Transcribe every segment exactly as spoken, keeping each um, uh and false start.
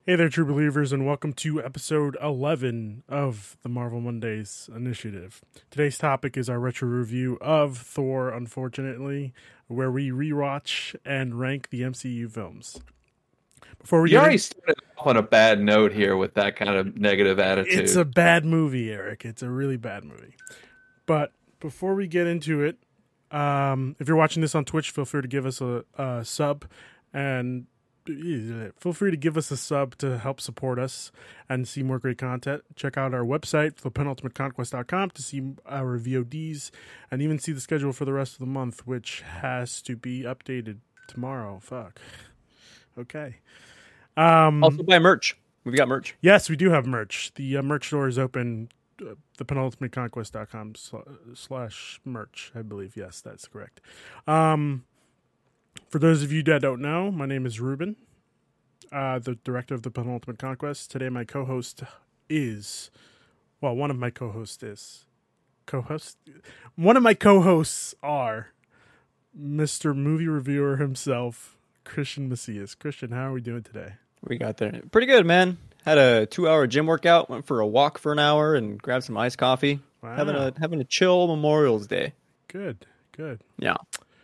Hey there, true believers, and welcome to episode eleven of the Marvel Mondays Initiative. Today's topic is our retro review of Thor, unfortunately, where we rewatch and rank the M C U films. Before we You get already in, started off on a bad note here with that kind of negative it's attitude. a bad movie, Eric. It's a really bad movie. But before we get into it, um, if you're watching this on Twitch, feel free to give us a, a sub and feel free to give us a sub to help support us and see more great content. Check out our website, the penultimate conquest dot com, to see our V O Ds and even see the schedule for the rest of the month, which has to be updated tomorrow. Fuck. Okay. Also Um, buy merch. We've got merch. yes, we do have merch. The uh, merch store is open. Uh, the penultimate conquest dot com slash merch, I believe. Yes, that's correct. Um, For those of you that don't know, my name is Ruben, uh, the director of the Penultimate Conquest. Today, my co-host is, well, one of my co-hosts is, co-host, one of my co-hosts are Mister Movie Reviewer himself, Christian Macias. Christian, how are we doing today? We got there. Pretty good, man. Had a two-hour gym workout. Went for a walk for an hour and grabbed some iced coffee. Wow. Having a having a chill Memorial's Day. Good, good. Yeah.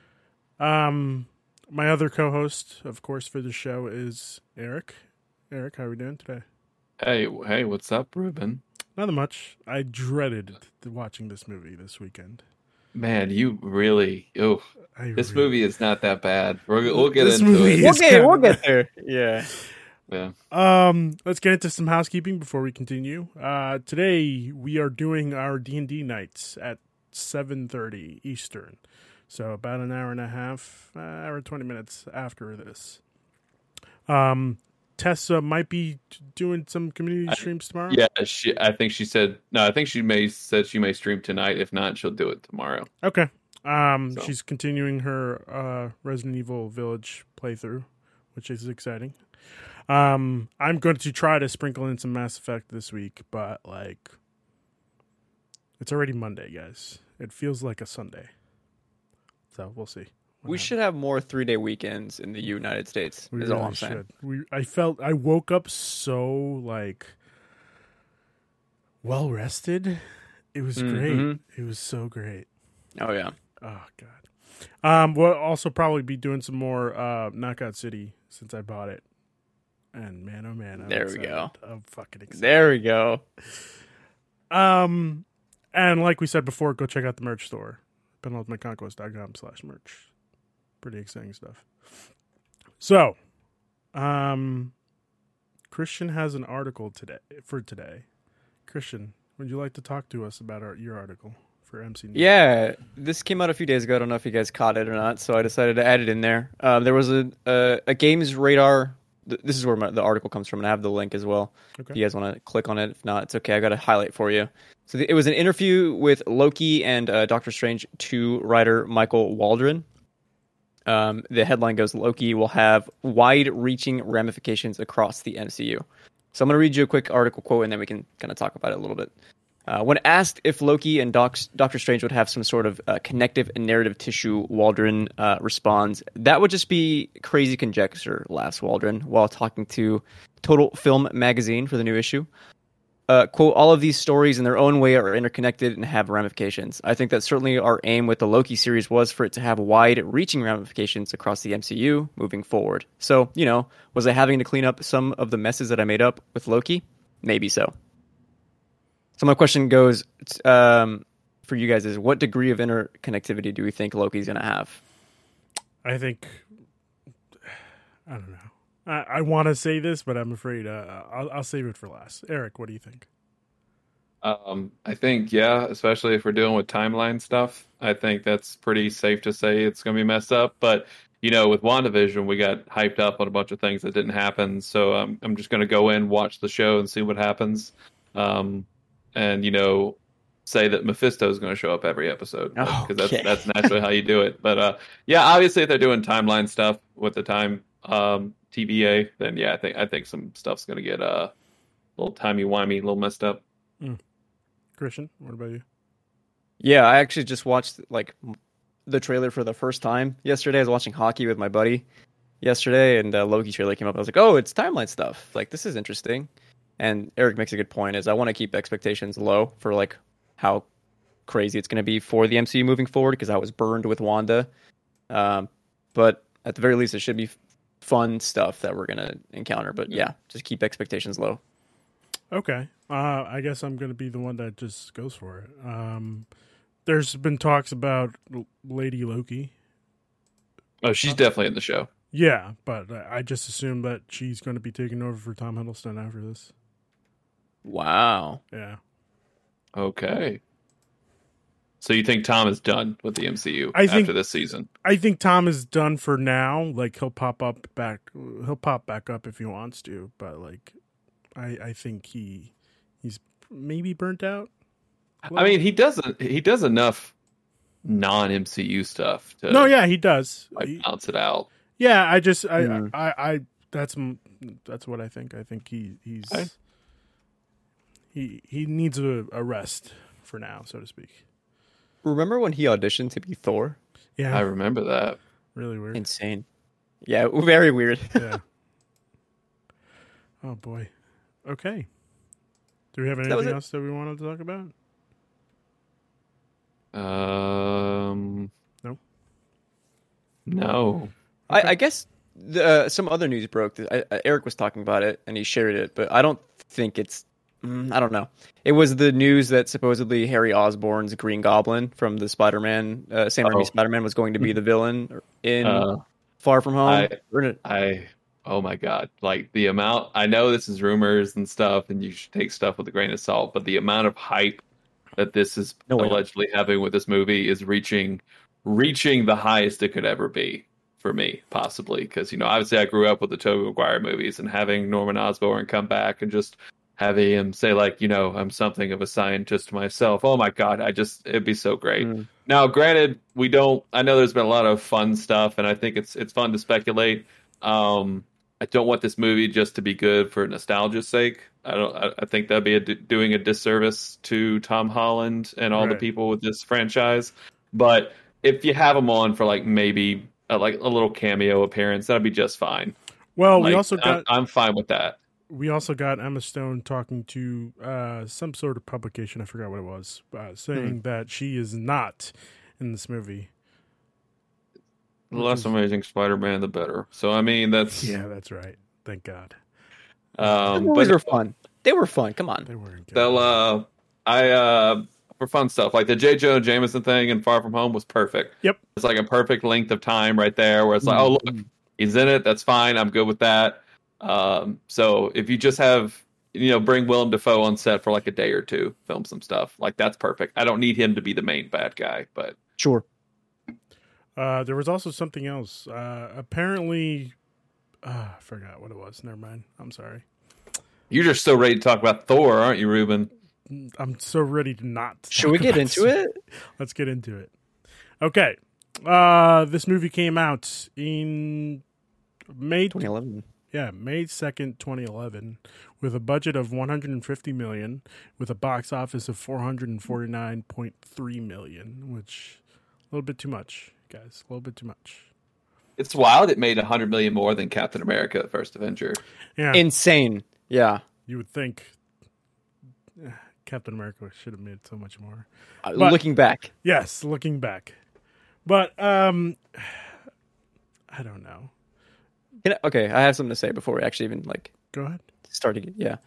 Um, my other co-host, of course, for the show is Eric. Eric, how are we doing today? Hey, hey, what's up, Ruben? Nothing much. I dreaded watching this movie this weekend. Man, you really, oh, I this really- movie is not that bad. We're, we'll get This into movie it. is- We'll It's get kinda we'll bad. get there. Yeah. Yeah. Um, let's get into some housekeeping before we continue. Uh, today we are doing our D and D nights at seven thirty Eastern, so about an hour and a half, uh, hour and twenty minutes after this. Um, Tessa might be doing some community I- streams tomorrow. Yeah, she. I think she said no. I think she may said she may stream tonight. If not, she'll do it tomorrow. Okay. Um, So. she's continuing her uh Resident Evil Village playthrough, which is exciting. Um, I'm going to try to sprinkle in some Mass Effect this week, but like, it's already Monday, guys. It feels like a Sunday, so we'll see. what We happens. should have more three-day weekends in the United States. We is really all I'm saying. should. We. I felt I woke up so like well rested. It was great. Mhm. It was so great. Oh yeah. Oh god. Um, we'll also probably be doing some more uh Knockout City since I bought it. And man, oh man, I'm There we excited. go. I'm fucking excited. There we go. Um, and like we said before, go check out the merch store, penultimate conquest dot com slash merch. Pretty exciting stuff. So, um, Christian has an article today for today. Christian, would you like to talk to us about our, your article for M C News? Yeah, this came out a few days ago. I don't know if you guys caught it or not, so I decided to add it in there. Um, there was a, a a Games Radar. th- This is where my, the article comes from, and I have the link as well. Okay. If you guys want to click on it, if not, it's okay. I got a highlight for you. So the, it was an interview with Loki and uh, Doctor Strange two writer Michael Waldron. Um, the headline goes, Loki will have wide-reaching ramifications across the M C U. So I'm going to read you a quick article quote, and then we can kind of talk about it a little bit. Uh, when asked if Loki and Doc, Doctor Strange would have some sort of uh, connective and narrative tissue, Waldron uh, responds, that would just be crazy conjecture, laughs Waldron, while talking to Total Film magazine for the new issue. Uh, quote, all of these stories in their own way are interconnected and have ramifications. I think that certainly our aim with the Loki series was for it to have wide-reaching ramifications across the M C U moving forward. So, you know, was I having to clean up some of the messes that I made up with Loki? Maybe so. So my question goes um, for you guys is, what degree of interconnectivity do we think Loki's going to have? I think I don't know. I, I want to say this, but I'm afraid uh, I'll, I'll save it for last. Eric, what do you think? Um, I think yeah, especially if we're dealing with timeline stuff, I think that's pretty safe to say it's going to be messed up. But you know, with WandaVision, we got hyped up on a bunch of things that didn't happen. So um, I'm just going to go in, watch the show, and see what happens. Um, and you know, say that Mephisto is going to show up every episode because Okay. that's that's naturally how you do it. But uh, yeah, obviously, if they're doing timeline stuff with the time um, T B A, then yeah, I think I think some stuff's going to get uh, a little timey wimey, a little messed up. Christian, what about you? Yeah, I actually just watched like the trailer for the first time yesterday. I was watching hockey with my buddy, yesterday, and uh, Loki trailer came up. I was like, oh, it's timeline stuff. Like, this is interesting. And Eric makes a good point. Is I want to keep expectations low for like how crazy it's going to be for the M C U moving forward because I was burned with Wanda. Um, but at the very least, it should be fun stuff that we're going to encounter. But yeah, just keep expectations low. Okay. Uh, I guess I'm going to be the one that just goes for it. Um, there's been talks about Lady Loki. Oh, she's definitely in the show. Yeah, but I just assume that she's going to be taking over for Tom Hiddleston after this. Wow. Yeah. Okay. So you think Tom is done with the M C U I after think, this season? I think Tom is done for now. Like he'll pop up back. He'll pop back up if he wants to. But like, I I think he he's maybe burnt out. I mean, he doesn't. He does enough non-M C U stuff to. No, yeah, he does. Like He, bounce it out. yeah, I just I, Mm. I, I I that's that's what I think. I think he he's Okay. he he needs a, a rest for now, so to speak. Remember when he auditioned to be Thor? Yeah, I remember that. really weird. Insane. Yeah, very weird. Yeah. Oh boy. Okay. Do we have was anything it. else that we wanted to talk about? Um. No? No. I, I guess the, uh, some other news broke. That I, I- Eric was talking about it, and he shared it, but I don't think it's. Mm, I don't know. It was the news that supposedly Harry Osborn's Green Goblin from the Spider-Man, uh, Sam Oh. Raimi Spider-Man, was going to be the villain in Uh, Far From Home. I- We're gonna- I. Oh my god! Like the amount. I know this is rumors and stuff, and you should take stuff with a grain of salt. But the amount of hype that this is No way. allegedly having with this movie is reaching, reaching the highest it could ever be for me, possibly. Because you know, obviously, I grew up with the Tobey Maguire movies, and having Norman Osborn come back and just having him say like, you know, I'm something of a scientist myself. Oh my god! I just it'd be so great. Mm. Now, granted, we don't. I know there's been a lot of fun stuff, and I think it's it's fun to speculate. Um, I don't want this movie just to be good for nostalgia's sake. I don't. I, I think that'd be a, doing a disservice to Tom Holland and all the Right. people with this franchise. But if you have him on for like maybe a, like a little cameo appearance, that'd be just fine. Well, we Like, also got I'm, I'm fine with that. we also got Emma Stone talking to uh, some sort of publication. I forgot what it was, uh, saying that she is not in this movie. The Which less is- Amazing Spider-Man, the better. So I mean, that's Yeah, that's right. Thank God. the Um, movies but were fun. They were fun. Come on. They weren't good. they'll. Uh, I uh, for fun stuff like the J. Jonah Jameson thing in Far From Home was perfect. Yep. It's like a perfect length of time right there, where it's like, oh look, he's in it. That's fine. I'm good with that. Um, so if you just have, you know, bring Willem Dafoe on set for like a day or two, film some stuff, like that's perfect. I don't need him to be the main bad guy, but Sure. Uh, there was also something else. Uh, apparently, uh, I forgot what it was. Never mind. I'm sorry. you're just so ready to talk about Thor, aren't you, Ruben? I'm so ready to not. Should we talk get about into this. it? Let's get into it. Okay. Uh, this movie came out in May. twenty eleven. Yeah, May second, twenty eleven, with a budget of one hundred fifty million, with a box office of four hundred forty-nine point three million, which a little bit too much, guys. A little bit too much. It's wild. It made a hundred million more than Captain America: The First Avenger. Yeah, Insane. Yeah. you would think eh, Captain America should have made so much more. Uh, But- Looking back. Yes, looking back, but um, I don't know. Can I- okay, I have something to say before we actually even like Go ahead. start again. Yeah.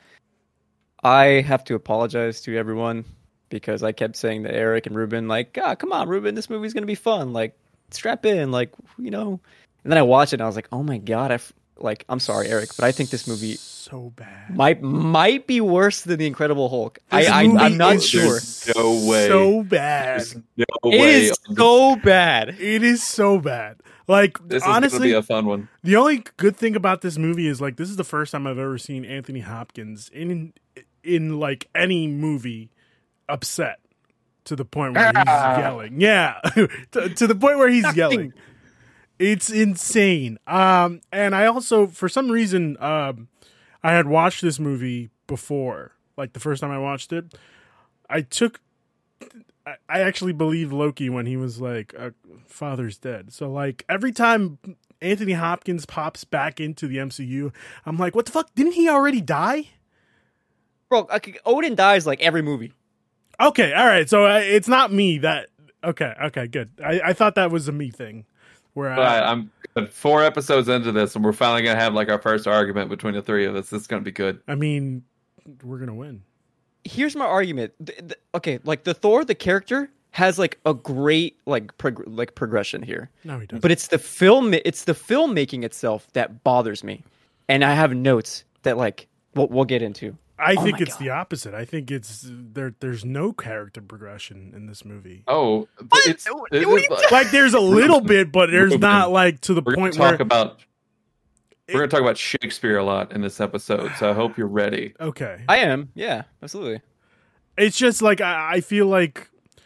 I have to apologize to everyone because I kept saying to Eric and Ruben, like, ah, come on, Ruben, this movie's gonna be fun. Like, strap in, like, you know. And then I watched it and I was like, oh my god, I f- like, I'm sorry, Eric, but I think this movie so bad. might might be worse than the Incredible Hulk. I, This I movie I'm not is sure. There's no way. So bad. There's no It way. is so bad. It is so bad. Like This is honestly, gonna be a fun one. the only good thing about this movie is like this is the first time I've ever seen Anthony Hopkins in in like any movie upset to the point where he's yelling. Yeah, to, to the point where he's yelling. It's insane. Um, and I also, for some reason, um, I had watched this movie before. Like the first time I watched it, I took. I- I actually believed Loki when he was like, uh, "Father's dead." So like every time Anthony Hopkins pops back into the M C U, I'm like, what the fuck? Didn't he already die? Bro, Odin dies like every movie. Okay, all right. So uh, it's not me that. Okay, okay, good. I, I thought that was a me thing. Where But I, I'm four episodes into this, and we're finally gonna have like our first argument between the three of us. This is gonna be good. I mean, we're gonna win. Here's my argument. The, the, okay, like the Thor, the character has like a great like prog- like progression here. No, he doesn't. But it's the film. It's the filmmaking itself that bothers me, and I have notes that like we'll, we'll get into. I Oh think my it's God. the opposite. I think it's there. There's no character progression in this movie. Oh, What? it's What it are is you like- Like there's a little bit, but there's Ruben, not like to the we're gonna point talk where. about we're gonna talk about Shakespeare a lot in this episode, so I hope you're ready. Okay, I am. Yeah, absolutely. it's just like I, I feel like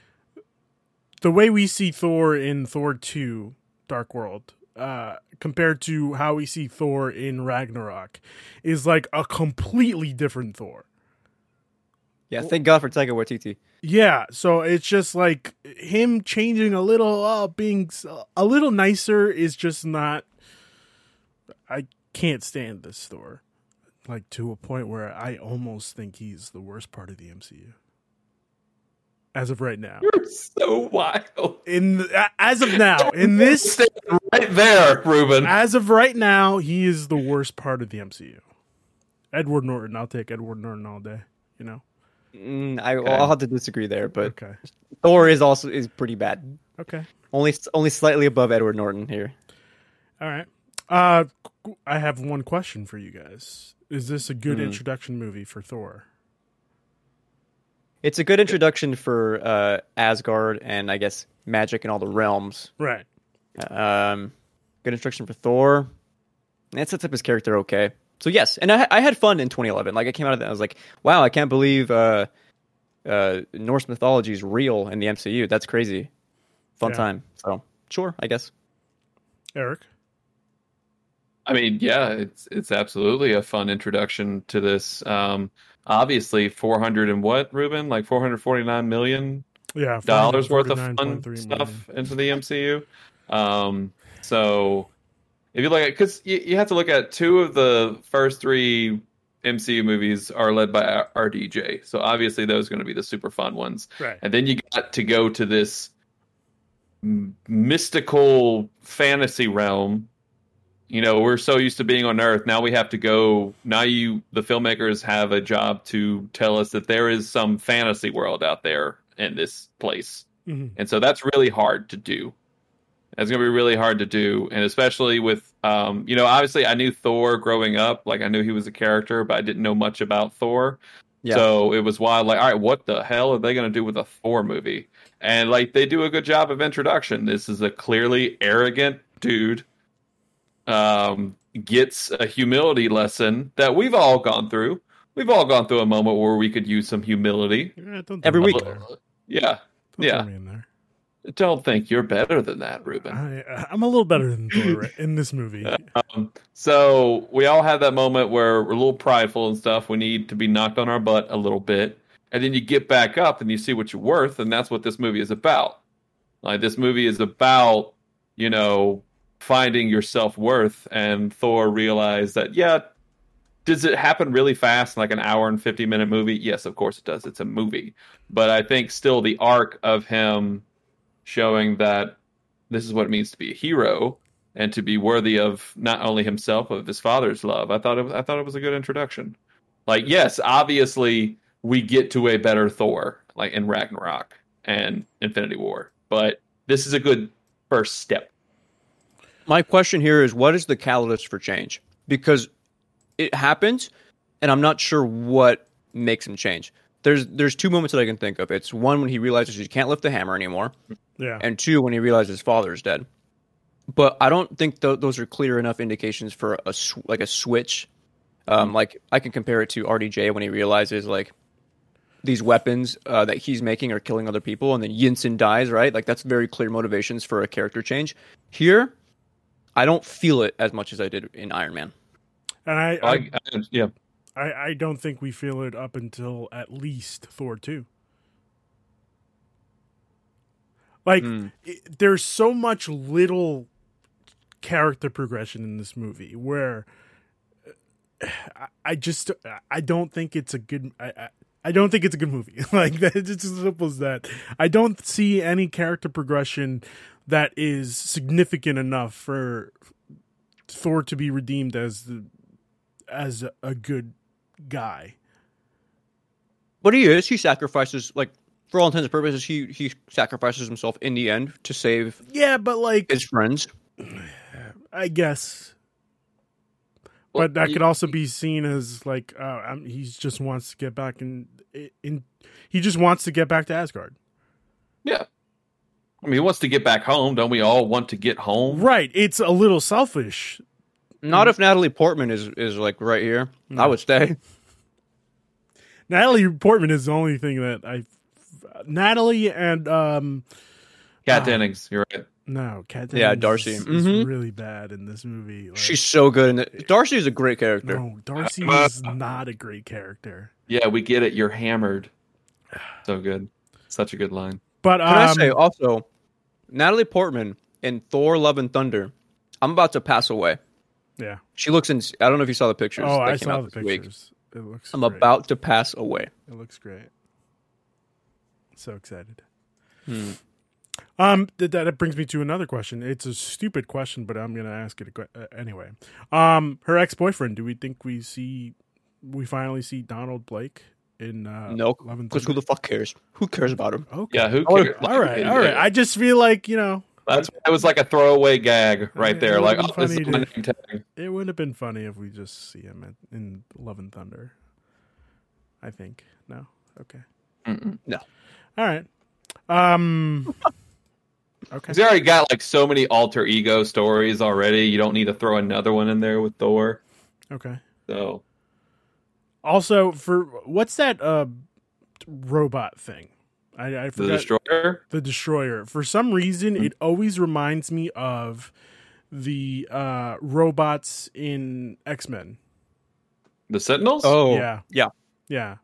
the way we see Thor in Thor two, Dark World, uh, compared to how we see Thor in Ragnarok, is like a completely different Thor. Yeah, thank God for Taika Waititi. Yeah, so it's just like him changing a little, uh, being s- a little nicer is just not. I can't stand this Thor, like to a point where I almost think he's the worst part of the M C U. As of right now, You're so wild. in the, as of now, in this, Stay right there, Ruben. as of right now, he is the worst part of the M C U. Edward Norton, I'll take Edward Norton all day. You know. Mm, I, Okay. I'll have to disagree there, but Okay. Thor is also is pretty bad. Okay. Only only slightly above Edward Norton here. All right. Uh, I have one question for you guys. Is this a good Hmm. introduction movie for Thor? It's a good introduction for uh, Asgard and I guess magic and all the realms. Right. Um, good introduction for Thor. That sets up his character okay. So yes, and I, I had fun in twenty eleven. Like I came out of that, I was like, wow, I can't believe uh, uh, Norse mythology is real in the M C U. That's crazy. Fun Yeah. time. So sure, I guess. Eric? I mean, yeah, it's it's absolutely a fun introduction to this. Um, obviously, four hundred and what, Ruben? Like four hundred forty-nine million Yeah. dollars worth of forty-nine fun point three stuff million. into the M C U. Um, so if you look at, because you, you have to look at two of the first three M C U movies are led by R D J. So obviously those are going to be the super fun ones. Right. And then you got to go to this m- mystical fantasy realm. You know, we're so used to being on Earth. Now we have to go. Now you, the filmmakers, have a job to tell us that there is some fantasy world out there in this place. Mhm. And so that's really hard to do. That's going to be really hard to do. And especially with, um, you know, obviously I knew Thor growing up. Like I knew he was a character, but I didn't know much about Thor. Yeah. So it was wild. Like, all right, what the hell are they going to do with a Thor movie? And like they do a good job of introduction. This is a clearly arrogant dude. Um, gets a humility lesson that we've all gone through. We've all gone through a moment where we could use some humility. Yeah, don't throw Every me week. in there. Yeah. Don't Yeah. throw me in there. Don't think you're better than that, Ruben. I, I'm a little better than Thor right, in this movie. Um, so we all have that moment where we're a little prideful and stuff. We need to be knocked on our butt a little bit. And then you get back up and you see what you're worth. And that's what this movie is about. Like this movie is about, you know, finding your self-worth. And Thor realized that, yeah, does it happen really fast in like an hour and fifty minute movie? Yes, of course it does. It's a movie. But I think still the arc of him showing that this is what it means to be a hero and to be worthy of not only himself but of his father's love. I thought it was, I thought it was a good introduction. Like, yes, obviously we get to a better Thor like in Ragnarok and Infinity War, but this is a good first step. My question here is, what is the catalyst for change? Because it happens, and I'm not sure what makes him change. There's there's two moments that I can think of. It's one when he realizes he can't lift the hammer anymore, Yeah. and two when he realizes his father is dead. But I don't think th- those are clear enough indications for a sw- like a switch. Um, like I can compare it to R D J when he realizes like these weapons uh, that he's making are killing other people, and then Yinsen dies. Right, like that's very clear motivations for a character change. Here, I don't feel it as much as I did in Iron Man. And I, I, I, I, yeah, I, I don't think we feel it up until at least Thor two. Like, Hmm. it, there's so much little character progression in this movie where I, I just I don't think it's a good I, I, I don't think it's a good movie. Like that, it's as simple as that. I don't see any character progression that is significant enough for Thor to be redeemed as the as a, a good guy. But he is. He sacrifices, like, for all intents and purposes, he, he sacrifices himself in the end to save Yeah, but like his friends. I guess. Well, But that you- could also be seen as like uh, um, he just wants to get back in, in. He just wants to get back to Asgard. Yeah. I mean, he wants to get back home. Don't we all want to get home? Right. It's a little selfish. Not if Natalie Portman is, is like, right here. I would stay. Natalie Portman is the only thing that I. Natalie and um Kat Ah. Dennings, you're right. no Kat Yeah, Dennings Darcy. is, Mhm. is really bad in this movie. Like, She's so good in it. Darcy is a great character. no Darcy is not a great character. Yeah, we get it. You're hammered. So good. Such a good line. But Can I um, say also, Natalie Portman in Thor: Love and Thunder. I'm about to pass away. yeah. She looks in. I don't know if you saw the pictures. Oh, that I came saw out the this week. pictures. It looks. I'm great. about to pass away. It looks great. So excited. Hmm. Um, th- that brings me to another question. It's a stupid question, but I'm going to ask it uh, anyway. Um, her ex-boyfriend. Do we think we see, we finally see Donald Blake in uh, No, Love and because who Thunder? the fuck cares? Who cares about him? Okay. Yeah, who Oh, cares? All right, all right. I just feel like you know That's it was like a throwaway gag right It there. Like, would've oh, been this is funny my to- name tag. it would have been funny if we just see him at, in Love and Thunder. I think no. Okay. Mm-mm. All right. Um. Okay. He's already got like so many alter ego stories already. You don't need to throw another one in there with Thor. Okay. So Also, for what's that uh robot thing? I, I the forgot Destroyer. the destroyer. For some reason, it always reminds me of the uh robots in X-Men. The Sentinels? Oh, Yeah. yeah. Yeah.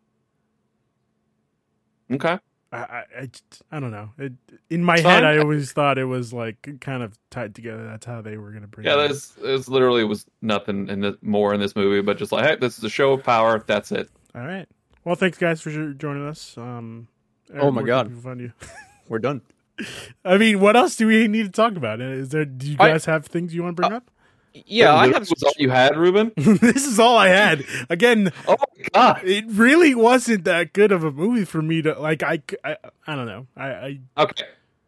Okay. I I, I, just- I don't know. It, in my It's head, fine. I always thought it was like kind of tied together. That's how they were going to bring. Yeah, it up. there's, there's literally was nothing in this, more in this movie, but just like, hey, this is a show of power. That's it. All right. Well, thanks guys for joining us. Um, Aaron, Oh my where God. can people find you? We're done. I mean, what else do we need to talk about? Is there? Do you I- guys have things you want to bring up? Yeah, I That have. was all you had, Ruben. This is all I had. Again, Oh my god. it really wasn't that good of a movie for me to like. I, I, I don't know. I, I Okay.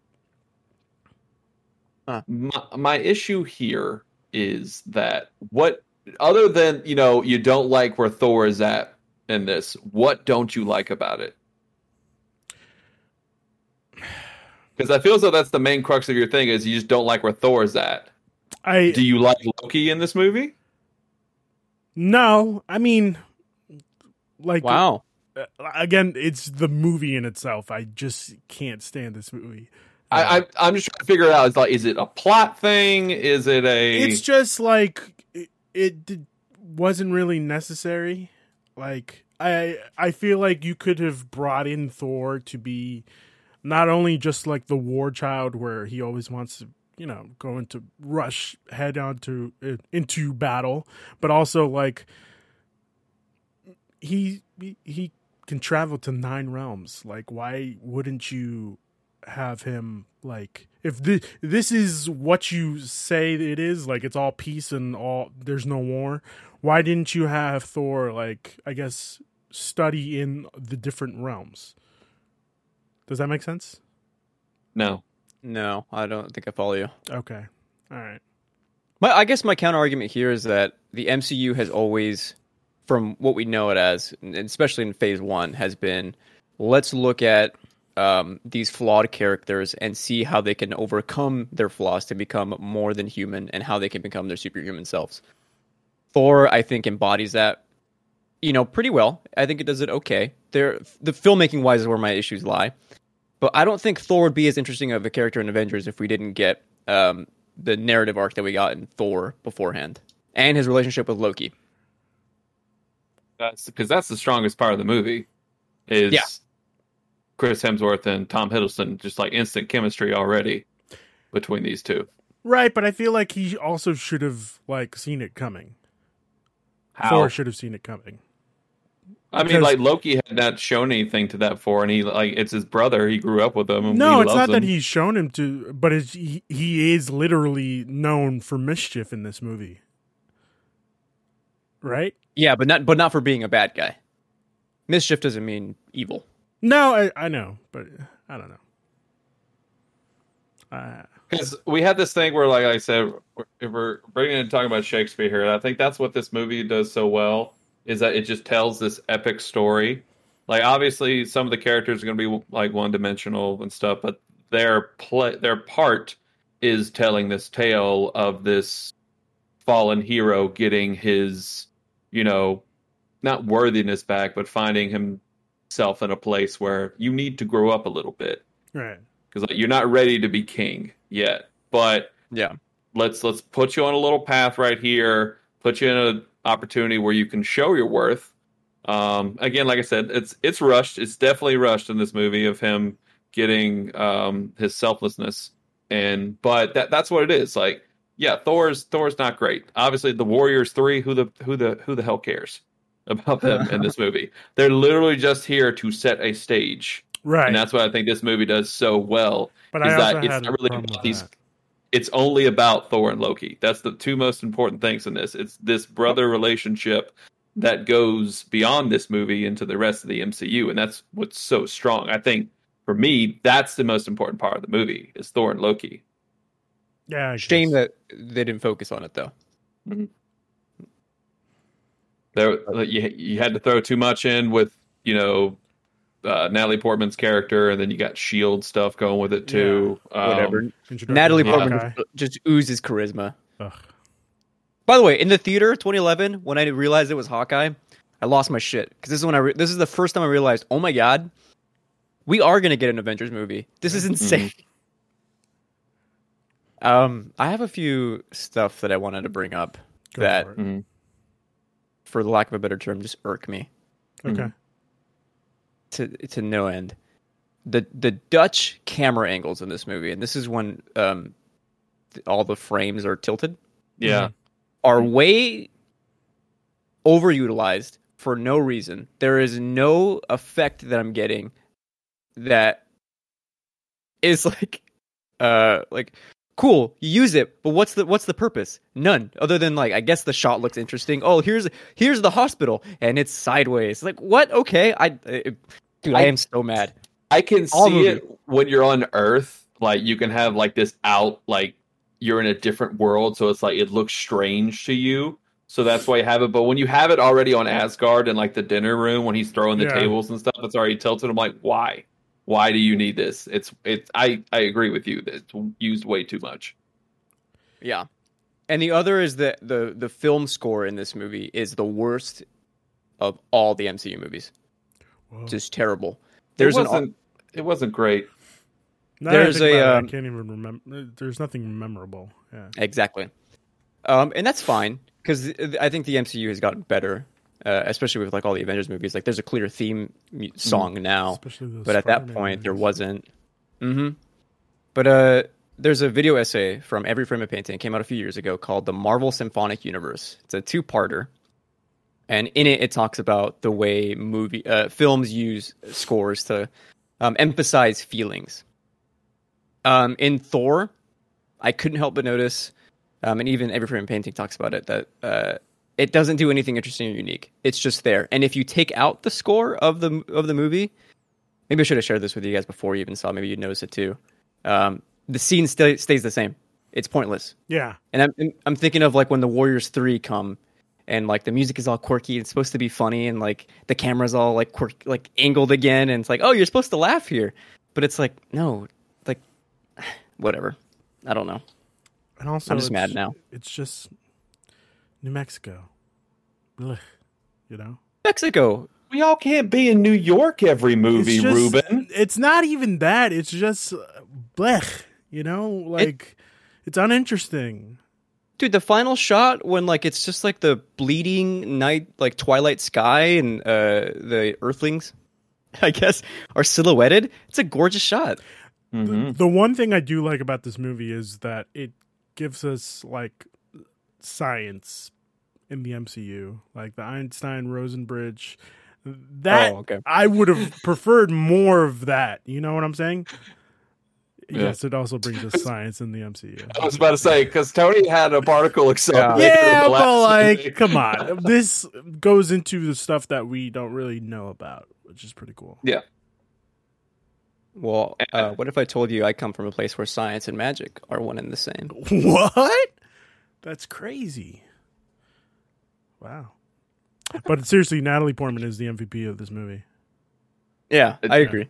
Huh. My, my issue here is that what, other than, you know, you don't like where Thor is at in this, what don't you like about it? Because I feel as though that's the main crux of your thing is you just don't like where Thor is at. I Do you like Loki in this movie? no. I mean, like, Wow. uh, again, it's the movie in itself. I just can't stand this movie. I, I I'm just trying to figure it out. Is like, is it a plot thing? Is it a? It's just like it, it did, wasn't really necessary. Like I I feel like you could have brought in Thor to be not only just like the war child where he always wants to, you know, go into rush head onto into battle, but also like he he, he can travel to nine realms. Like why wouldn't you have him like if this this is what you say it is, like it's all peace and all there's no war, why didn't you have Thor like I guess study in the different realms? Does that make sense? no. No, I don't think I follow you. Okay. All right. My, I guess my counter argument here is that the M C U has always, from what we know it as, and especially in Phase One, has been let's look at um, these flawed characters and see how they can overcome their flaws to become more than human, and how they can become their superhuman selves. Thor, I think, embodies that, you know, pretty well. I think it does it okay. There, the filmmaking wise is where my issues lie. But I don't think Thor would be as interesting of a character in Avengers if we didn't get um, the narrative arc that we got in Thor beforehand, and his relationship with Loki. That's because that's the strongest part of the movie. Is Yeah. Chris Hemsworth and Tom Hiddleston just like instant chemistry already between these two. Right, but I feel like he also should have like seen it coming. How? Thor should have seen it coming. I mean, Because- like Loki had not shown anything to that for, and he like it's his brother. He grew up with him. And No, he it's loves not that him. he's shown him to, but it's, he, he is literally known for mischief in this movie. Right? Yeah, but not but not for being a bad guy. Mischief doesn't mean evil. No, I, I know, but I don't know. Uh, Because we had this thing where, like I said, if we're bringing in talking about Shakespeare here, I think that's what this movie does so well, is that it just tells this epic story. Like, obviously, some of the characters are going to be like one-dimensional and stuff, but their play, their part is telling this tale of this fallen hero getting his, you know, not worthiness back, but finding himself in a place where you need to grow up a little bit. right. Because like, you're not ready to be king yet, but Yeah. let's let's put you on a little path right here, put you in an opportunity where you can show your worth. Um, again, like I said, it's it's rushed. It's definitely rushed in this movie of him getting um, his selflessness, and but that that's what it is. Like, yeah, Thor's Thor's not great. Obviously, the Warriors three. Who the who the who the hell cares about them in this movie? They're literally just here to set a stage. Right. And that's what I think this movie does so well. But is I that also it's had not a really problem about with these. that. It's only about Thor and Loki. That's the two most important things in this. It's this brother relationship that goes beyond this movie into the rest of the M C U, and that's what's so strong. I think for me, that's the most important part of the movie is Thor and Loki. Yeah. I Shame guess. that they didn't focus on it though. There, you you had to throw too much in with you know. Uh, Natalie Portman's character, and then you got Shield stuff going with it too. Um, Whatever. Introduction Natalie to Portman Hawkeye. just oozes charisma. Ugh. By the way, in the theater, twenty eleven, when I realized it was Hawkeye, I lost my shit because this is when I re- this is the first time I realized, oh my god, we are gonna get an Avengers movie. This is insane. Um, I have a few stuff that I wanted to bring up Go that, for it. mhm. for the lack of a better term, just irk me Okay. to to no end. The the Dutch camera angles in this movie, and this is when um th- all the frames are tilted, Yeah, are way overutilized for no reason. There is no effect that I'm getting that is like uh like cool, you use it, but what's the what's the purpose? None. Other than like I guess the shot looks interesting. Oh, here's here's the hospital and it's sideways. Like what? Okay. I, I dude, I, I- am so mad. I can All see movie. it when you're on Earth. Like you can have like this out, like you're in a different world, so it's like it looks strange to you. So that's why you have it. But when you have it already on Asgard in like the dinner room when he's throwing the Yeah. tables and stuff, it's already tilted. I'm like, why? Why do you need this? It's it's. I I agree with you. that It's used way too much. Yeah. And the other is that the the film score in this movie is the worst of all the M C U movies. Whoa. Just terrible. There's it an wasn't. It wasn't great. Now that I there's think a, about it, um, I can't even remember. There's nothing memorable. Yeah. Exactly. Um, and that's fine because I think the M C U has gotten better, uh, especially with like all the Avengers movies. Like, there's a clear theme mu- song now, Especially those but at that Spider-Man point there movies. wasn't. Mm-hmm. But uh, there's a video essay from Every Frame of Painting. It came out a few years ago called "The Marvel Symphonic Universe." It's a two-parter, and in it, it talks about the way movie uh, films use scores to um, emphasize feelings. Um, in Thor, I couldn't help but notice, um, and even Every Frame of Painting talks about it, that uh, it doesn't do anything interesting or unique. It's just there. And if you take out the score of the of the movie, maybe I should have shared this with you guys before you even saw. Maybe you'd notice it too. Um, the scene st- stays the same. It's pointless. Yeah. And I'm I'm thinking of like when the Warriors three come, and like the music is all quirky. It's supposed to be funny, and like the camera's all like quirk, like angled again, and it's like, oh, you're supposed to laugh here, but it's like no, like whatever. I don't know. And also, I'm just it's- mad now. It's just New Mexico. Blech, you know? Mexico. We all can't be in New York every movie, It's just- Ruben. It's not even that. It's just uh, blech, you know? Like, it's uninteresting. Dude, the final shot when like it's just like the bleeding night, like twilight sky, and uh, the Earthlings, I guess, are silhouetted. It's a gorgeous shot. Mhm. The one thing I do like about this movie is that it gives us like science in the M C U, like the Einstein Rosen bridge. That Oh, okay. I would have preferred more of that. You know what I'm saying? Yeah. Yes, it also brings us science in the M C U. I was about to say, because Tony had a particle accelerator. Yeah, in the but last like, movie. come on. This goes into the stuff that we don't really know about, which is pretty cool. Yeah. Well, uh, what if I told you I come from a place where science and magic are one and the same? What? That's crazy. Wow. But seriously, Natalie Portman is the M V P of this movie. Yeah, I agree.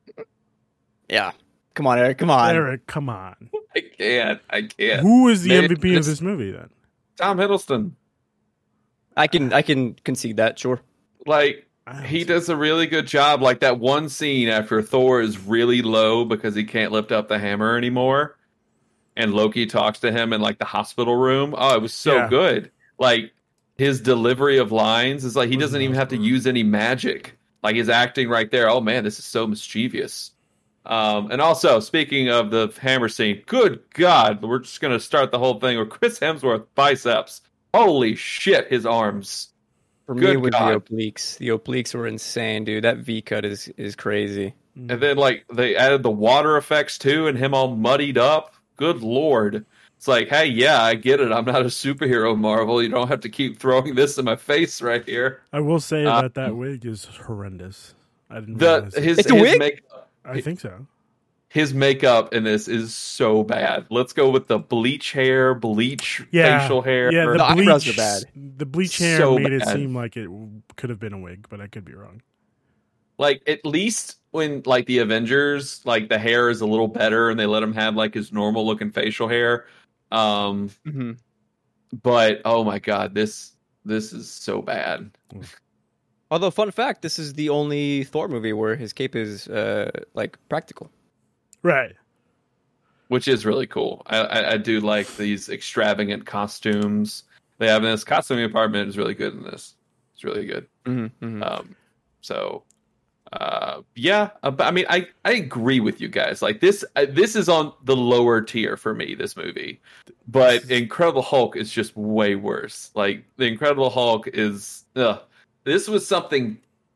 Yeah. Come on, Eric. Come on. Eric, come on. I can't. I can't. Who is the Maybe M V P of it's this movie then? Tom Hiddleston. I can I can concede that, sure. Like, I don't he see- does a really good job. Like that one scene after Thor is really low because he can't lift up the hammer anymore, and Loki talks to him in like the hospital room. Oh, it was so Yeah. good. Like his delivery of lines is like he Was doesn't the even have to hospital room. use any magic. Like his acting right there. Oh man, this is so mischievous. Um, and also, speaking of the hammer scene, good God, we're just going to start the whole thing with Chris Hemsworth biceps. Holy shit, his arms. For me, Good it was God. the obliques. The obliques were insane, dude. That V cut is is crazy. And then, like, they added the water effects too, and him all muddied up. Good Lord. It's like, hey, yeah, I get it. I'm not a superhero, Marvel. You don't have to keep throwing this in my face right here. I will say Uh, that that wig is horrendous. I didn't The realize it. his It's a his wig? makeup I think so. his makeup in this is so bad. Let's go with the bleach hair, bleach Yeah, facial hair. Yeah, the, The eyebrows bleach, are bad. The bleach hair So made it bad. seem like it could have been a wig, but I could be wrong. Like at least when like the Avengers, like the hair is a little better, and they let him have like his normal looking facial hair. Um, Mm-hmm. but oh my God, this this is so bad. Although, fun fact, this is the only Thor movie where his cape is uh, like practical. Right. Which is really cool. I, I, I do like these extravagant costumes they have in this. Costuming department is really good in this. It's really good. Mm-hmm. Um, so, uh, yeah, uh, but I mean, I, I agree with you guys. Like this, uh, this is on the lower tier for me. This movie, but Incredible Hulk is just way worse. Like the Incredible Hulk is. Ugh, this was something.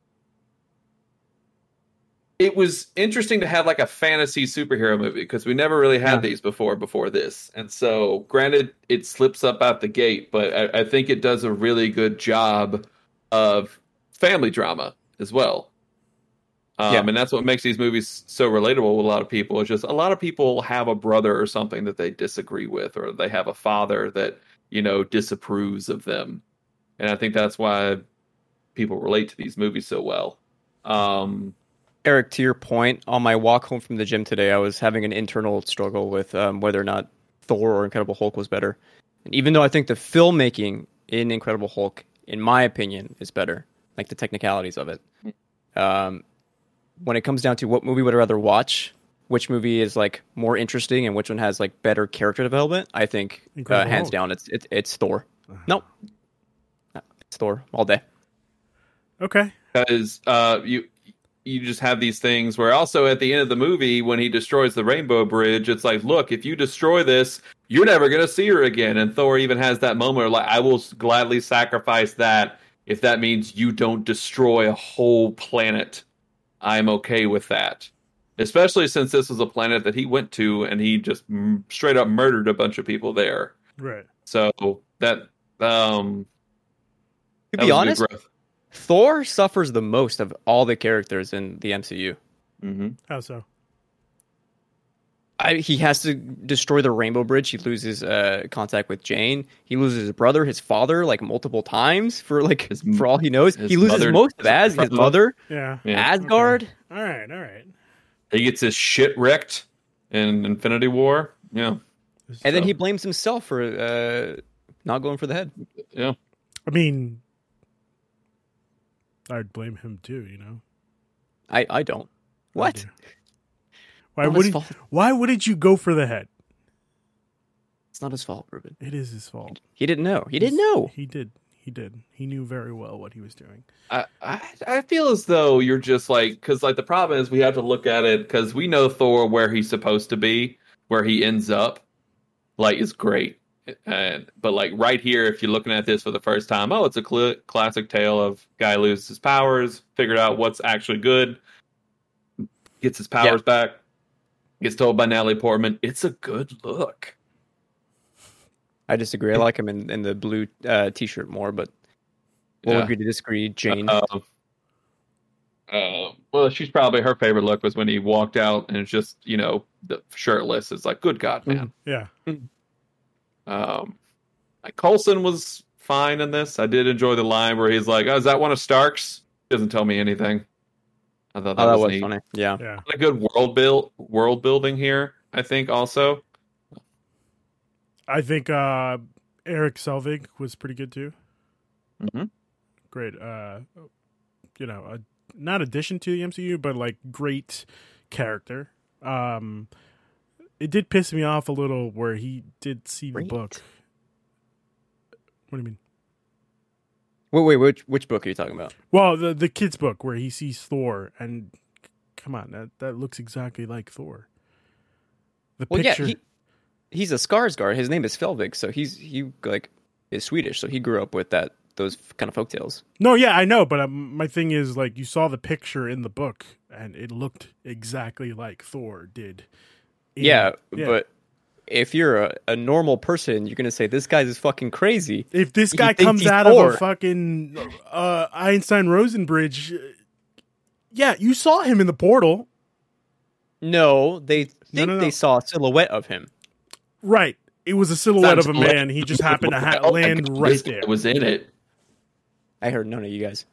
It was interesting to have like a fantasy superhero movie because we never really had Yeah. these before before this. And so, granted, it slips up out the gate, but I, I think it does a really good job of family drama as well. Um, Yeah. And that's what makes these movies so relatable with a lot of people. It's just a lot of people have a brother or something that they disagree with, or they have a father that, you know, disapproves of them. And I think that's why people relate to these movies so well. Um, Eric, to your point, on my walk home from the gym today, I was having an internal struggle with um, whether or not Thor or Incredible Hulk was better. And even though I think the filmmaking in Incredible Hulk, in my opinion, is better, like the technicalities of it. Um, when it comes down to what movie would I rather watch, which movie is like more interesting, and which one has like better character development, I think uh, Incredible hands Hulk. down, it's it's, it's Thor. Nope, No, it's Thor all day. Okay. because uh, you you just have these things where also at the end of the movie when he destroys the Rainbow Bridge, it's like, look, if you destroy this, you're never gonna see her again. And Thor even has that moment where, like, I will gladly sacrifice that if that means you don't destroy a whole planet. I'm okay with that, especially since this was a planet that he went to and he just m- straight up murdered a bunch of people there. Right. So that um, To that be was a good honest, growth. Thor suffers the most of all the characters in the M C U. Mm-hmm. How so? I, he has to destroy the Rainbow Bridge. He loses uh, contact with Jane. He loses his brother, his father, like multiple times for like His- for all he knows. his He loses mother- most of his Az, his brother. mother, Yeah. Yeah. Asgard. All right. All right. He gets his shit wrecked in Infinity War. Yeah, And then So- he blames himself for uh, not going for the head. yeah. I mean, I'd blame him too. You know. I, I don't. I What? do. Why Not his wouldn't fault. Why wouldn't you go for the head? It's not his fault, Ruben. It is his fault. He didn't know. He didn't know. He did. He did. He knew very well what he was doing. I, I I feel as though you're just like, because like the problem is we have to look at it because we know Thor where he's supposed to be, where he ends up, like is great. And but like right here, if you're looking at this for the first time, oh, it's a cl- classic tale of guy loses his powers, figured out what's actually good, gets his powers yeah. back, gets told by Natalie Portman, it's a good look. I disagree. I like him in, in the blue uh, t-shirt more, but we'll yeah. agree to disagree. Jane. Uh, uh, well, she's probably her favorite look was when he walked out and it's just, you know, the shirtless. It's like, good God, man. Yeah. Um, like Coulson was fine in this. I did enjoy the line where he's like, "Oh, is that one of Stark's?" Doesn't tell me anything. I thought that, oh, that was, was funny. Yeah, yeah. A good world build, world building here. I think also. I think uh, Eric Selvig was pretty good too. Mm-hmm. Great, uh, you know, a, not addition to the M C U, but like great character. Um, It did piss me off a little where he did see the Great. book. What do you mean? Wait, wait, which which book are you talking about? Well, the the kid's book where he sees Thor, and come on, that that looks exactly like Thor. The well, picture. yeah, he, he's a Skarsgård. His name is Felvig, so he's he like is Swedish, so he grew up with that those kind of folktales. No, yeah, I know, but um, my thing is like you saw the picture in the book, and it looked exactly like Thor did. Yeah, yeah, but if you're a, a normal person, you're gonna say this guy's is fucking crazy. If this guy comes out Thor. of a fucking uh, Einstein Rosenbridge, yeah, you saw him in the portal. No, they think no, no, no. they saw a silhouette of him. Right, it was a silhouette of a man. He just happened to ha- land right there. It was in it. I heard none of you guys.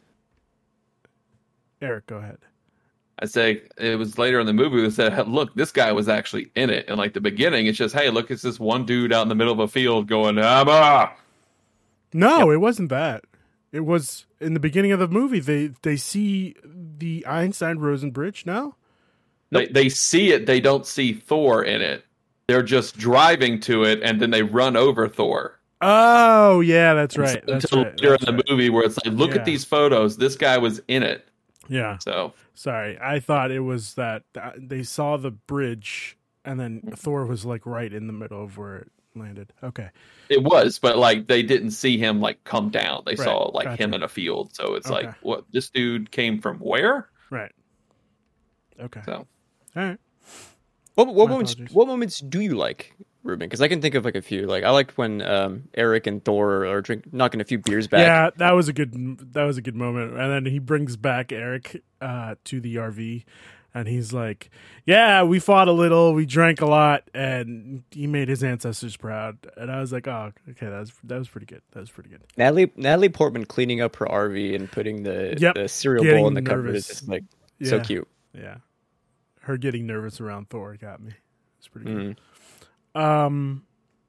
Eric, go ahead. I say it was later in the movie. We said, "Look, this guy was actually in it." And like the beginning, it's just, "Hey, look, it's this one dude out in the middle of a field going, ah, bah. No, yep. It wasn't that. It was in the beginning of the movie. They they see the Einstein Rosen bridge. No, they they see it. They don't see Thor in it. They're just driving to it, and then they run over Thor. Oh yeah, that's right. So, that's until right. later That's in the right. movie, where it's like, look yeah. at these photos. This guy was in it. Yeah. So sorry, I thought it was that they saw the bridge and then Thor was like right in the middle of where it landed. Okay. It was, but like they didn't see him like come down. They right. saw like gotcha. him in a field. So it's okay. like, what? This dude came from where? Right. Okay. So, all right. What what moments? What moments do you like, Ruben? Because I can think of like a few. Like I liked when um, Eric and Thor are drink knocking a few beers back. Yeah, that was a good. That was a good moment. And then he brings back Eric uh, to the R V, and he's like, "Yeah, we fought a little, we drank a lot, and he made his ancestors proud." And I was like, "Oh, okay, that was that was pretty good. That was pretty good." Natalie Natalie Portman cleaning up her R V and putting the yep. the cereal Getting bowl in the nervous. cupboard is just like yeah. so cute. Yeah, her getting nervous around Thor got me. It's pretty good. Mm. Um,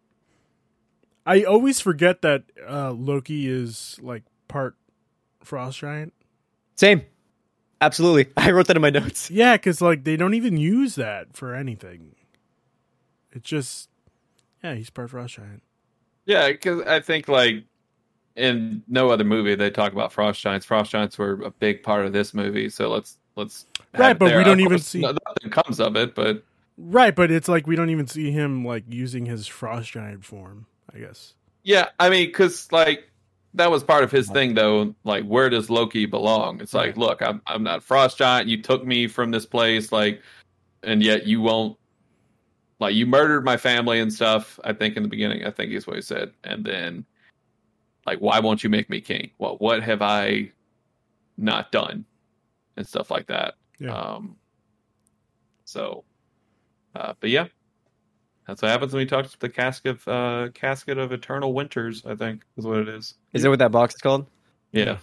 I always forget that uh, Loki is like part frost giant. Same, absolutely. I wrote that in my notes. Yeah, because like they don't even use that for anything. It's just, yeah, he's part frost giant. Yeah, because I think like in no other movie they talk about frost giants. Frost giants were a big part of this movie, so let's let's right. But there. we don't of even course, see nothing comes of it. But right, but it's like we don't even see him like using his frost giant form, I guess. Yeah, I mean, because like that was part of his thing, though. Like, where does Loki belong? It's like, look, I'm I'm not frost giant. You took me from this place, like, and yet you won't. Like, you murdered my family and stuff. I think in the beginning, I think is what he said, and then, like, why won't you make me king? Well, what have I not done, and stuff like that. Yeah. Um. So, uh, but yeah. That's what happens when we talk to the casket of uh, casket of eternal winters. I think is what it is. Is that what that box is called? Yeah.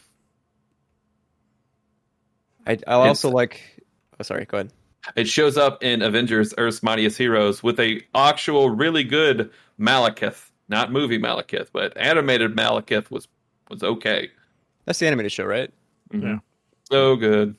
I I'll also it's, like. Oh, sorry. Go ahead. It shows up in Avengers: Earth's Mightiest Heroes with a actual really good Malekith, not movie Malekith, but animated Malekith was was okay. That's the animated show, right? Mm-hmm. Yeah. So good.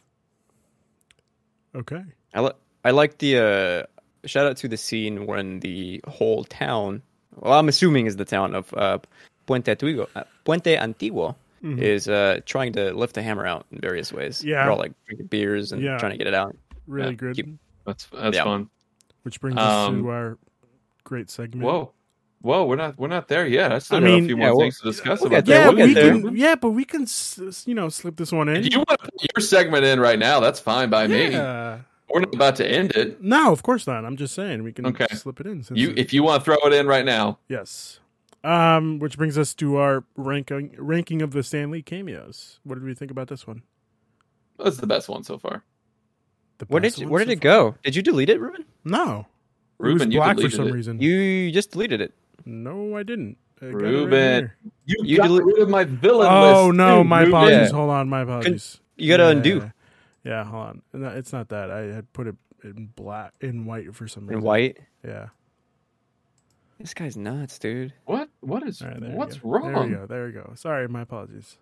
Okay. I li- I like the. Uh, Shout out to the scene when the whole town, well, I'm assuming is the town of uh, Puente Antiguo, uh, Puente Antiguo mm-hmm. is uh, trying to lift the hammer out in various ways. Yeah. They're all like drinking beers and yeah. trying to get it out. Really yeah. good. Keep, that's that's yeah. fun. Which brings um, us to our great segment. Whoa, whoa, we're not we're not there yet. I still I got mean, a few yeah, more we'll- things to discuss we'll about get there, Yeah, that. we'll we get there. can. Yeah, but we can, s- you know, slip this one in. If you want to put your segment in right now, that's fine by me. Yeah. We're not about to end it. No, of course not. I'm just saying we can Okay. slip it in. Since You, it- if you want to throw it in right now, yes. Um, which brings us to our ranking ranking of the Stan Lee cameos. What did we think about this one? that's the best one so far. The Where best did you, one where so did it far? go? Did you delete it, Ruben? No, it Ruben, was you black for deleted some it. reason. You just deleted it. No, I didn't. I got it right Ruben, here. you, You got delete- rid of my villain Oh list. no, too, my Ruben. apologies. Yeah. Hold on, my apologies. You gotta Yeah. undo. Yeah, hold on. No, it's not that. I had put it in black, in white for some reason. In white. Yeah. This guy's nuts, dude. What? What is? All right, there we what's go. wrong? There we go. There we go. Sorry, my apologies.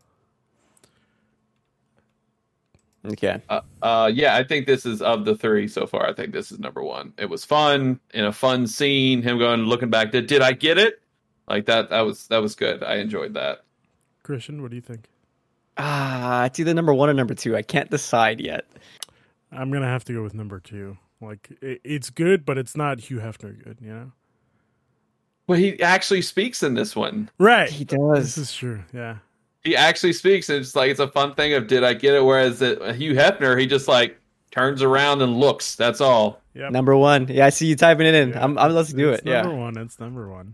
Okay. Uh, uh, yeah, I think this is of the three so far. I think this is number one. It was fun in a fun scene. Him going looking back. Did did I get it? Like that. That was that was good. I enjoyed that. Christian, what do you think? Ah, it's either number one or number two. I can't decide yet. I'm gonna have to go with number two. Like it, it's good, but it's not Hugh Hefner good. You know? Well, he actually speaks in this one. Right. He This does. is true. Yeah. He actually speaks, and it's like it's a fun thing of did I get it? Whereas it, Hugh Hefner, he just like turns around and looks. That's all. Yep. Number one. Yeah, I see you typing it in. Yeah, I'm, I'm let's it's- do it's it. Yeah. Number one. It's number one.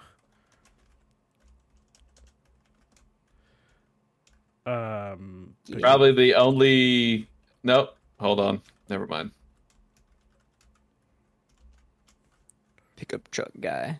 Uh. Um. Probably the only. Nope. Hold on. Never mind. Pickup truck guy.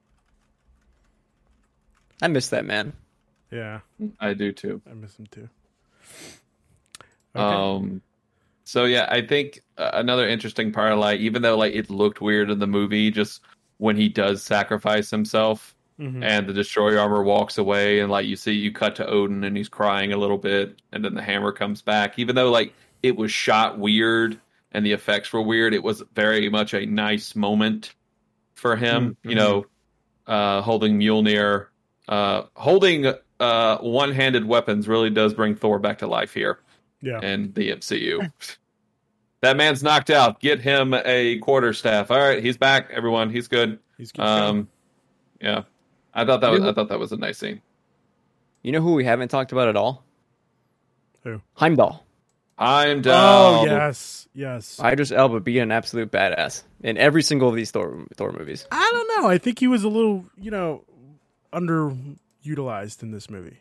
I miss that man. Yeah, I do too. I miss him too. Okay. Um, so yeah, I think uh, another interesting part of like, even though like it looked weird in the movie, just when he does sacrifice himself Mhm. and the destroyer armor walks away, and like you see, you cut to Odin and he's crying a little bit, and then the hammer comes back. Even though like it was shot weird and the effects were weird, it was very much a nice moment for him. Mm-hmm. You know, uh, holding Mjolnir, uh, holding uh, one-handed weapons really does bring Thor back to life here Yeah. and the M C U. That man's knocked out. Get him a quarterstaff. All right, he's back. Everyone, he's good. He's keeps going. Um, yeah, I thought that was I thought that was a nice scene. You know who we haven't talked about at all? Who? Heimdall. I'm down. Oh yes, yes. Idris Elba being an absolute badass in every single of these Thor Thor movies. I don't know. I think he was a little, you know, underutilized in this movie.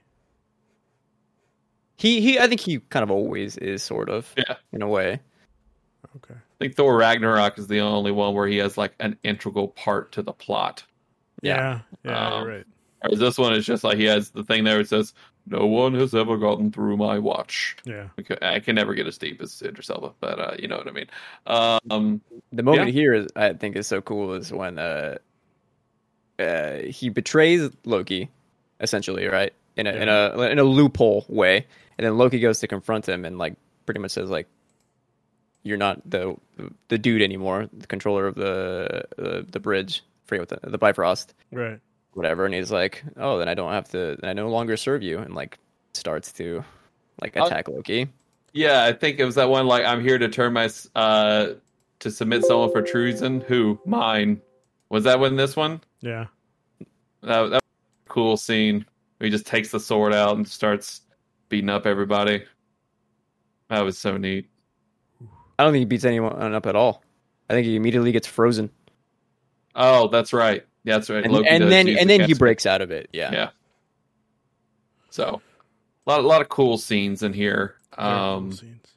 He he. I think he kind of always is, sort of. Yeah. In a way. Okay. I think Thor Ragnarok is the only one where he has like an integral part to the plot. Yeah. Yeah. Um, you're right. Whereas this one is just like he has the thing there. It says, "No one has ever gotten through my watch." Yeah. Okay, I can never get as deep as Idris Elba, but uh, you know what I mean. Um, The moment Yeah. here is, I think, is so cool is when uh, uh, he betrays Loki, essentially, right? In a in a in a loophole way, and then Loki goes to confront him and like pretty much says like, "You're not the the dude anymore, the controller of the the, the bridge, forget what the the Bifrost, Right. whatever." And he's like, "Oh, then I don't have to. Then I no longer serve you," and like starts to like Uh, attack Loki. yeah, I think it was that one. Like, I'm here to turn my uh to submit someone for treason. Who? Mine. Was that one? This one? Yeah. That, that was a cool scene. Where he just takes the sword out and starts beating up everybody. That was so neat. I don't think he beats anyone up at all. I think he immediately gets frozen, Oh, that's right. Yeah, that's right. and, Loki and does then use and the then he cancer. breaks out of it. Yeah. Yeah. So, a lot, a lot of cool scenes in here. Very cool Um, scenes.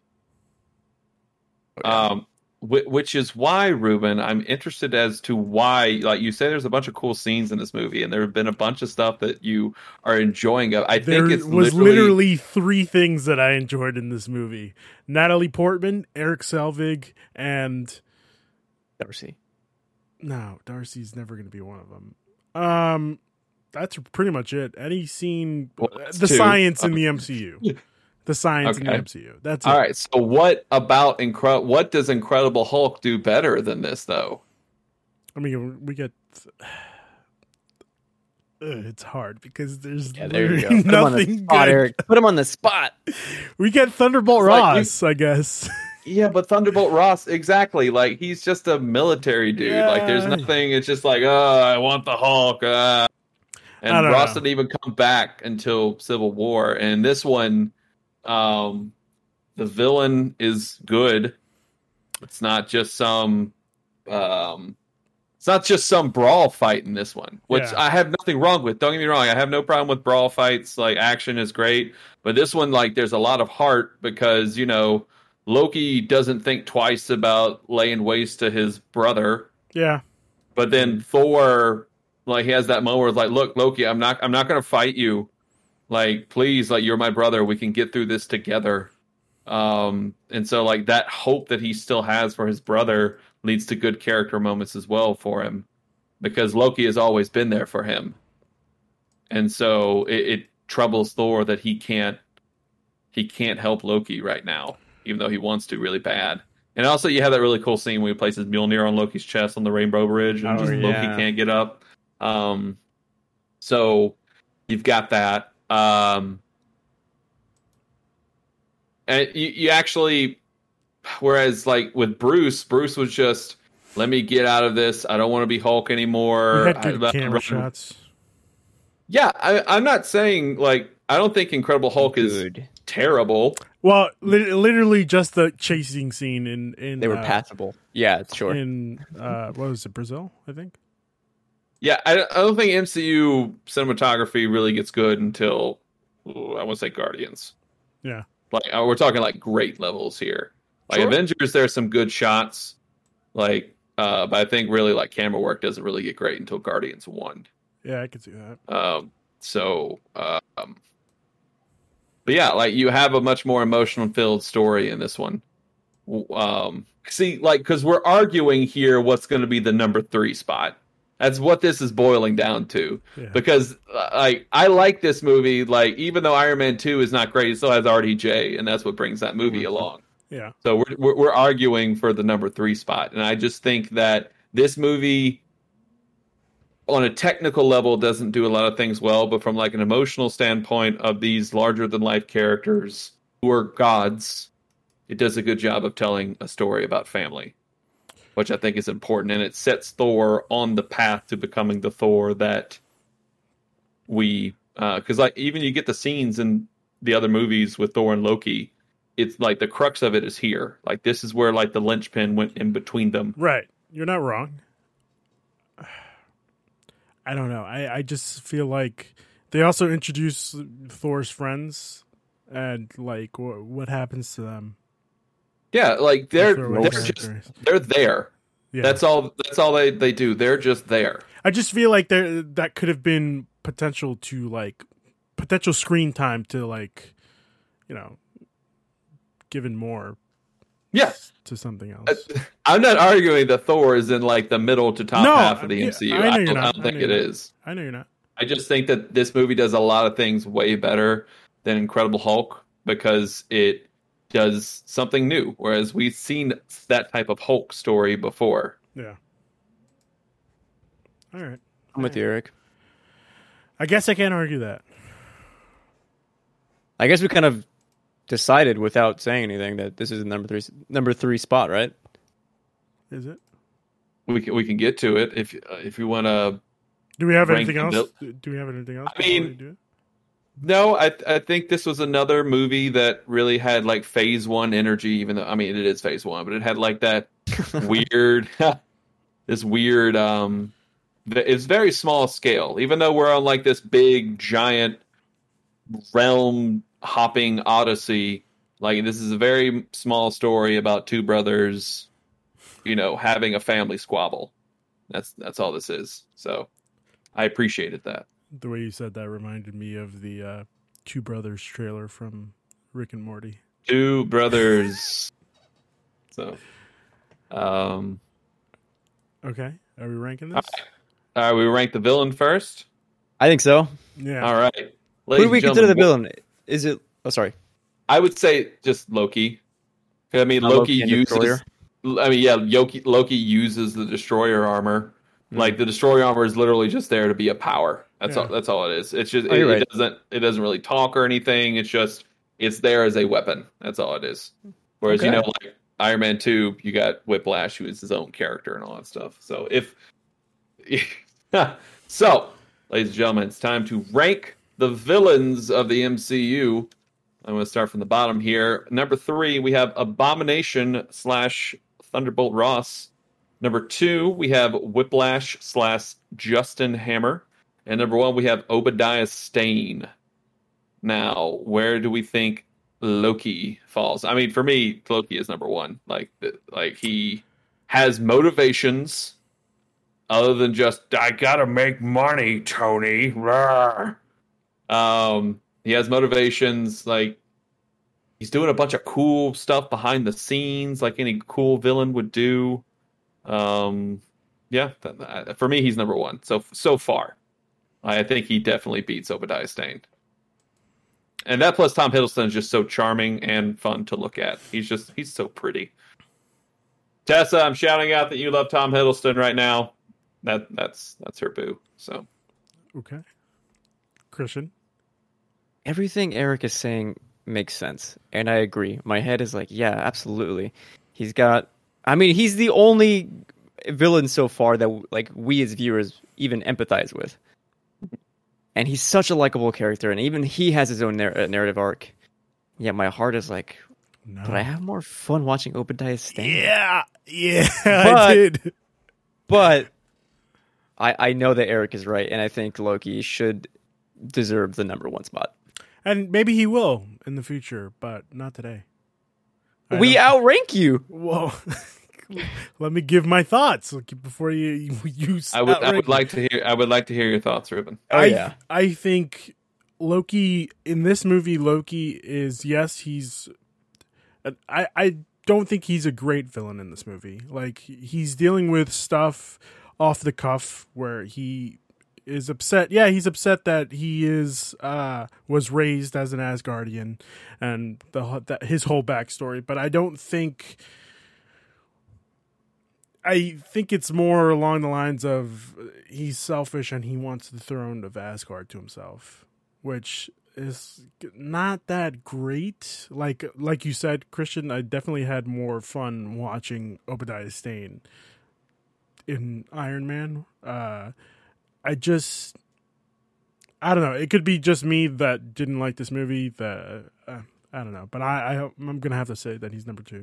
um, whi- which is why, Ruben, I'm interested as to why, like you say, there's a bunch of cool scenes in this movie, and there have been a bunch of stuff that you are enjoying. I There think it's was literally, literally three things that I enjoyed in this movie: Natalie Portman, Eric Selvig, and Darcy. no, Darcy's never going to be one of them. Um, that's pretty much it. Any scene, Well, that's the two. science in the M C U, the science in the Okay. M C U. That's it. All right. So, what about Incre- What does Incredible Hulk do better than this, though? I mean, we get. Ugh, it's hard because there's Yeah, there you go. literally Put him on the nothing spot, good. Eric. Put him on the spot. We get Thunderbolt It's like you- Ross, I guess. Yeah, but Thunderbolt Ross, exactly. Like he's just a military dude. Yeah. Like there's nothing. It's just like, oh, I want the Hulk. Uh. And I don't Ross know. didn't even come back until Civil War. And this one, um, the villain is good. It's not just some, um, it's not just some brawl fight in this one, which Yeah. I have nothing wrong with. Don't get me wrong. I have no problem with brawl fights. Like action is great, but this one, like, there's a lot of heart because you know Loki doesn't think twice about laying waste to his brother. Yeah. But then Thor, like, he has that moment where it's like, look, Loki, I'm not, I'm not going to fight you. Like, please, like, you're my brother. We can get through this together. Um, and so, like, that hope that he still has for his brother leads to good character moments as well for him, because Loki has always been there for him. And so it, it troubles Thor that he can't, he can't help Loki right now, even though he wants to really bad. And also, you have that really cool scene where he places Mjolnir on Loki's chest on the Rainbow Bridge, and Oh, just yeah. Loki can't get up. Um, so you've got that. Um, and you, you actually, whereas like with Bruce, Bruce was just, let me get out of this. I don't want to be Hulk anymore. We had good I- camera I- shots. Yeah, I, I'm not saying like I don't think Incredible Hulk is Good. terrible. Well, li- literally just the chasing scene in in They were uh, passable. Yeah, it's sure. in uh, what was it, Brazil? I think. Yeah, I, I don't think M C U cinematography really gets good until ooh, I want to say Guardians. Yeah. Like uh, we're talking like great levels here. Like Sure. Avengers, there's some good shots. Like, uh, but I think really like camera work doesn't really get great until Guardians one. Yeah, I could see that. Um, so, um, but yeah, like you have a much more emotional filled story in this one. Um, see, like, because we're arguing here what's going to be the number three spot. That's what this is boiling down to. Yeah. Because, uh, like, I like this movie. Like, even though Iron Man two is not great, it still has R D J, and that's what brings that movie Mhm. along. Yeah. So we're, we're we're arguing for the number three spot, and I just think that this movie, on a technical level, doesn't do a lot of things well, but from like an emotional standpoint of these larger than life characters who are gods, it does a good job of telling a story about family, which I think is important, and it sets Thor on the path to becoming the Thor that we, because uh, like even you get the scenes in the other movies with Thor and Loki. It's like the crux of it is here. Like this is where like the linchpin went in between them. Right. You're not wrong. I don't know. I, I just feel like they also introduce Thor's friends and like wh- what happens to them. Yeah, like they're Throw away they're characters. just they're there. Yeah. That's all. That's all they, they do. They're just there. I just feel like there that could have been potential to like potential screen time to like, you know, given more Yeah, to something else. I'm not arguing that Thor is in like the middle to top No, half of the yeah, M C U. I know I you're don't, not. I don't I think know it you're not. is. I know you're not. I just think that this movie does a lot of things way better than Incredible Hulk because it does something new. Whereas we've seen that type of Hulk story before. Yeah. All right. I'm with you, Eric. I guess I can't argue that. I guess we kind of decided without saying anything that this is the number three number three spot, right? Is it? We can we can get to it if uh, if you want to. Do we have Rank anything the else? Do we have anything else? I mean, before we do it? No, I I think this was another movie that really had like phase one energy, even though I mean it is phase one, but it had like that weird this weird um it's very small scale, even though we're on like this big giant realm hopping odyssey. Like this is a very small story about two brothers, you know, having a family squabble. That's that's all this is. So I appreciated that. The way you said that reminded me of the uh, Two Brothers trailer from Rick and Morty. Two brothers. So, um, Okay, are we ranking this? all right, we rank the villain first. I think so. Yeah. All right. Who do we consider the villain? villain? Is it? Oh, sorry. I would say just Loki. I mean, Not Loki, Loki and uses. Destroyer? I mean, yeah, Loki, Loki uses the destroyer armor. Hmm. Like the destroyer armor is literally just there to be a power. That's Yeah. all. That's all it is. It's just Oh, it, you're it right. doesn't. It doesn't really talk or anything. It's just it's there as a weapon. That's all it is. Whereas you Okay. know, like Iron Man two, you got Whiplash, who is his own character and all that stuff. So if so, ladies and gentlemen, it's time to rank the villains of the M C U. I'm going to start from the bottom here. Number three, we have Abomination slash Thunderbolt Ross. Number two, we have Whiplash slash Justin Hammer. And number one, we have Obadiah Stane. Now, where do we think Loki falls? I mean, for me, Loki is number one. Like, like he has motivations other than just, I gotta make money, Tony. Rawr. Um, he has motivations, like, he's doing a bunch of cool stuff behind the scenes, like any cool villain would do. Um, yeah, for me, he's number one. So, so far, I think he definitely beats Obadiah Stane. And that plus Tom Hiddleston is just so charming and fun to look at. He's just, he's so pretty. Tessa, I'm shouting out that you love Tom Hiddleston right now. That that's that's her boo. So, okay, Christian. Everything Eric is saying makes sense, and I agree. My head is like, yeah, absolutely. He's got. I mean, he's the only villain so far that like we as viewers even empathize with, and he's such a likable character, and even he has his own narr- narrative arc. Yet my heart is like, no. But I have more fun watching Obadiah Stane. Yeah, yeah, but, I did. But I I know that Eric is right, and I think Loki should deserve the number one spot. And maybe he will in the future, but not today. I we don't... outrank you. Whoa. Let me give my thoughts before you you, you I would I would like to hear I would like to hear your thoughts, Ruben. Oh I, yeah. I think Loki in this movie, Loki is yes, he's I I don't think he's a great villain in this movie. Like he's dealing with stuff off the cuff where he is upset. Yeah, he's upset that he is uh, was raised as an Asgardian and the that his whole backstory. But I don't think. I think it's more along the lines of he's selfish and he wants the throne of Asgard to himself, which is not that great. Like like you said, Christian, I definitely had more fun watching Obadiah Stane in Iron Man. Uh, I just, I don't know. It could be just me that didn't like this movie. That uh, I don't know, but I, I I'm gonna have to say that he's number two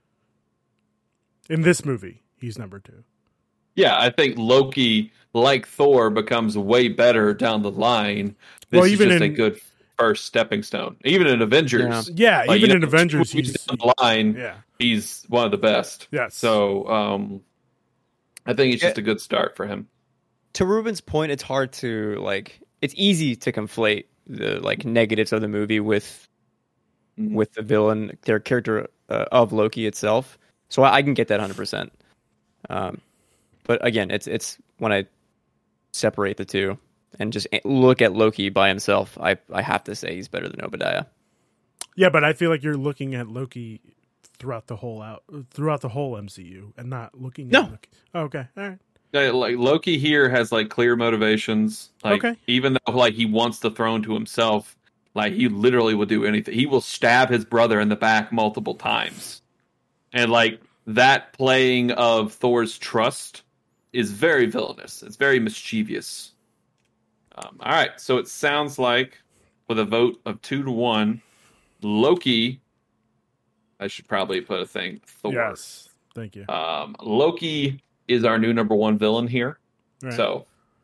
in this movie. He's number two. Yeah, I think Loki, like Thor, becomes way better down the line. This well, is even just in, a good first stepping stone. Even in Avengers, yeah, yeah like, even you in know, Avengers, he's down the line. Yeah, he's one of the best. Yes. So, um, I think it's just a good start for him. To Ruben's point, it's hard to like. It's easy to conflate the like negatives of the movie with mm-hmm. with the villain, their character uh, of Loki itself. So I, I can get that one hundred percent. Um, but again, it's it's when I separate the two and just look at Loki by himself, I I have to say he's better than Obadiah. Yeah, but I feel like you're looking at Loki throughout the whole out throughout the whole M C U and not looking. No. At Loki. Oh, okay, all right. Yeah, like Loki here has like clear motivations. Like, okay. Even though like he wants the throne to himself, like he literally will do anything. He will stab his brother in the back multiple times, and like. That playing of Thor's trust is very villainous. It's very mischievous. Um, all right, so it sounds like with a vote of two to one, Loki. I should probably put a thing. Thor. Yes, thank you. Um, Loki is our new number one villain here. Right. So,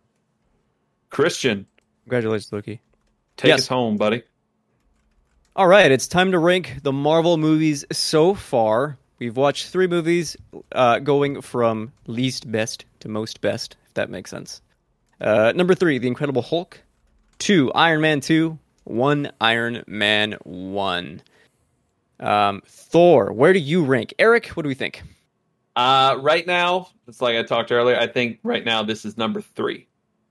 Christian, congratulations, Loki. Take yes. us home, buddy. All right, it's time to rank the Marvel movies so far. We've watched three movies uh, going from least best to most best, if that makes sense. Uh, number three, The Incredible Hulk. Two, Iron Man two. One, Iron Man one. Um, Thor, where do you rank? Eric, what do we think? Uh, right now, it's like I talked earlier, I think right now this is number three.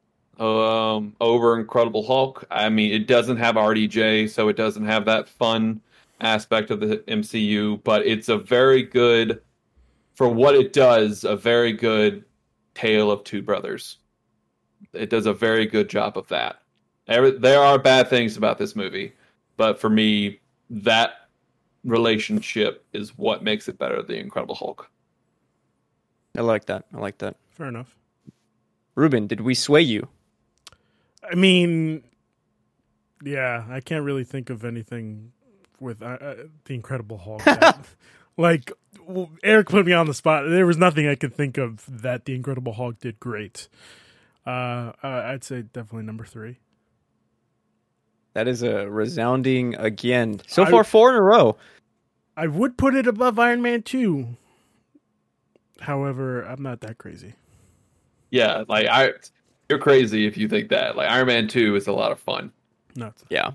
Um, over Incredible Hulk. I mean, it doesn't have R D J, so it doesn't have that fun aspect of the M C U, but it's a very good, for what it does, a very good tale of two brothers. It does a very good job of that. There are bad things about this movie, but for me, that relationship is what makes it better than the Incredible Hulk. I like that. I like that. Fair enough. Ruben, did we sway you? I mean, yeah, I can't really think of anything with uh, uh, the Incredible Hulk. That, like, well, Eric put me on the spot. There was nothing I could think of that the Incredible Hulk did great. Uh, uh, I'd say definitely number three. That is a resounding again. So I- far, four in a row. I would put it above Iron Man two. However, I'm not that crazy. Yeah, like I, you're crazy if you think that. Like Iron Man two is a lot of fun. Nuts. Yeah.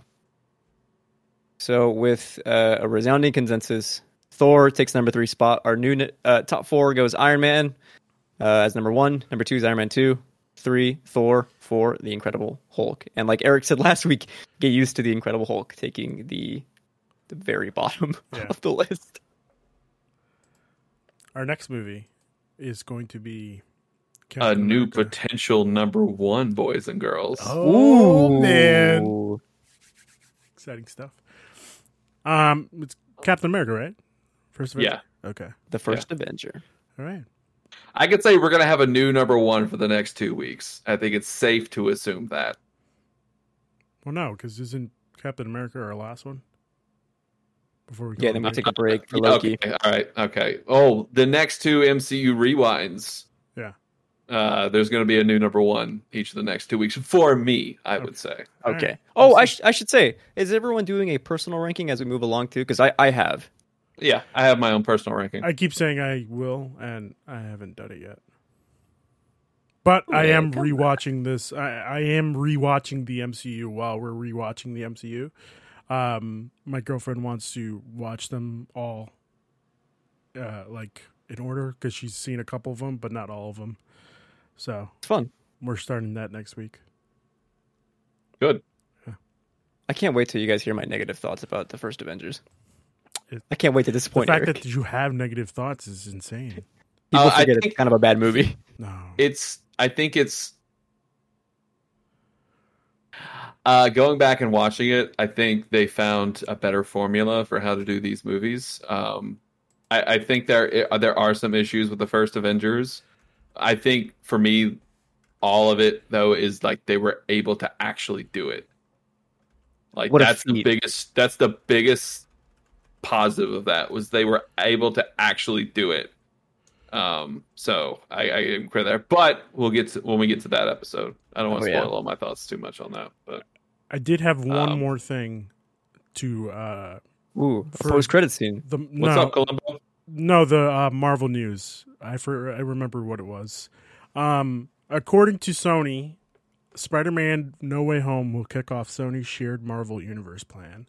So with uh, a resounding consensus, Thor takes number three spot. Our new uh, top four goes Iron Man uh, as number one. Number two is Iron Man two. Three, Thor. Four, The Incredible Hulk. And like Eric said last week, get used to The Incredible Hulk taking the the very bottom Yeah. of the list. Our next movie is going to be A Captain new America. potential number one, boys and girls. Oh man, Ooh. exciting stuff. Um, it's Captain America, right? First Avenger? Yeah. Okay. The first Avenger. All right. I could say we're gonna have a new number one for the next two weeks. I think it's safe to assume that. Well, no, because isn't Captain America our last one? Before we go Yeah, on then we break? take a break for Yeah, Loki. Okay, all right, okay. Oh, the next two M C U rewinds. Yeah. Uh, there's going to be a new number one each of the next two weeks for me. I would say. All Okay. right. Oh, We'll I, see. sh- I should say, is everyone doing a personal ranking as we move along too? Because I, I have. Yeah, I have my own personal ranking. I keep saying I will, and I haven't done it yet. But I Yeah, am come rewatching this. I, I am rewatching the M C U while we're rewatching the M C U. Um, my girlfriend wants to watch them all, uh, like in order because she's seen a couple of them, but not all of them. So It's fun. we're starting that next week. Good. I can't wait till you guys hear my negative thoughts about the first Avengers. It- I can't wait to The disappoint fact Eric. that you have negative thoughts is insane. People Uh, I forget think- it's kind of a bad movie. No, It's. I think it's. Uh, going back and watching it, I think they found a better formula for how to do these movies. Um, I, I think there there are some issues with the first Avengers. I think for me, all of it though is like they were able to actually do it. Like What a that's the feat. biggest. That's the biggest positive of that was they were able to actually do it. Um, so I, I am clear there, but we'll get to when we get to that episode. I don't want Oh, to yeah. spoil all my thoughts too much on that, but I did have one Um, more thing to uh, Ooh, a For- post-credit scene. the what's no, up, Columbo? No, the uh, Marvel news. I for I remember what it was. Um, according to Sony, Spider-Man: No Way Home will kick off Sony's shared Marvel Universe plan.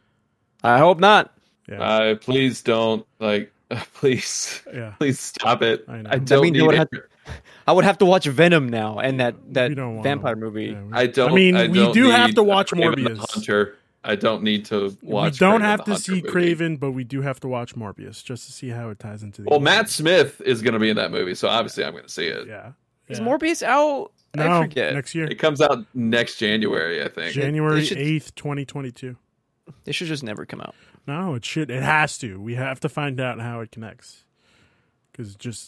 I hope not. Yeah, Uh, please don't like. Please, yeah. please stop it. I know. I That don't means need they would it. have I would have to watch Venom now and that, that We don't wanna- vampire movie. yeah, we- I don't. I mean, I we don't do have need to watch Kraven the Morbius. Hunter. I don't need to We watch. don't Kraven have the to Hunter see movie. Craven, but we do have to watch Morbius just to see how it ties into the. Well, U C. Matt Smith is going to be in that movie, so obviously I'm going to see it. Yeah. Is yeah. Morbius out? I No, forget. next year, It comes out next January, I think. January It should- eighth, twenty twenty two. It should just never come out. No, it should. It has to. We have to find out how it connects because it just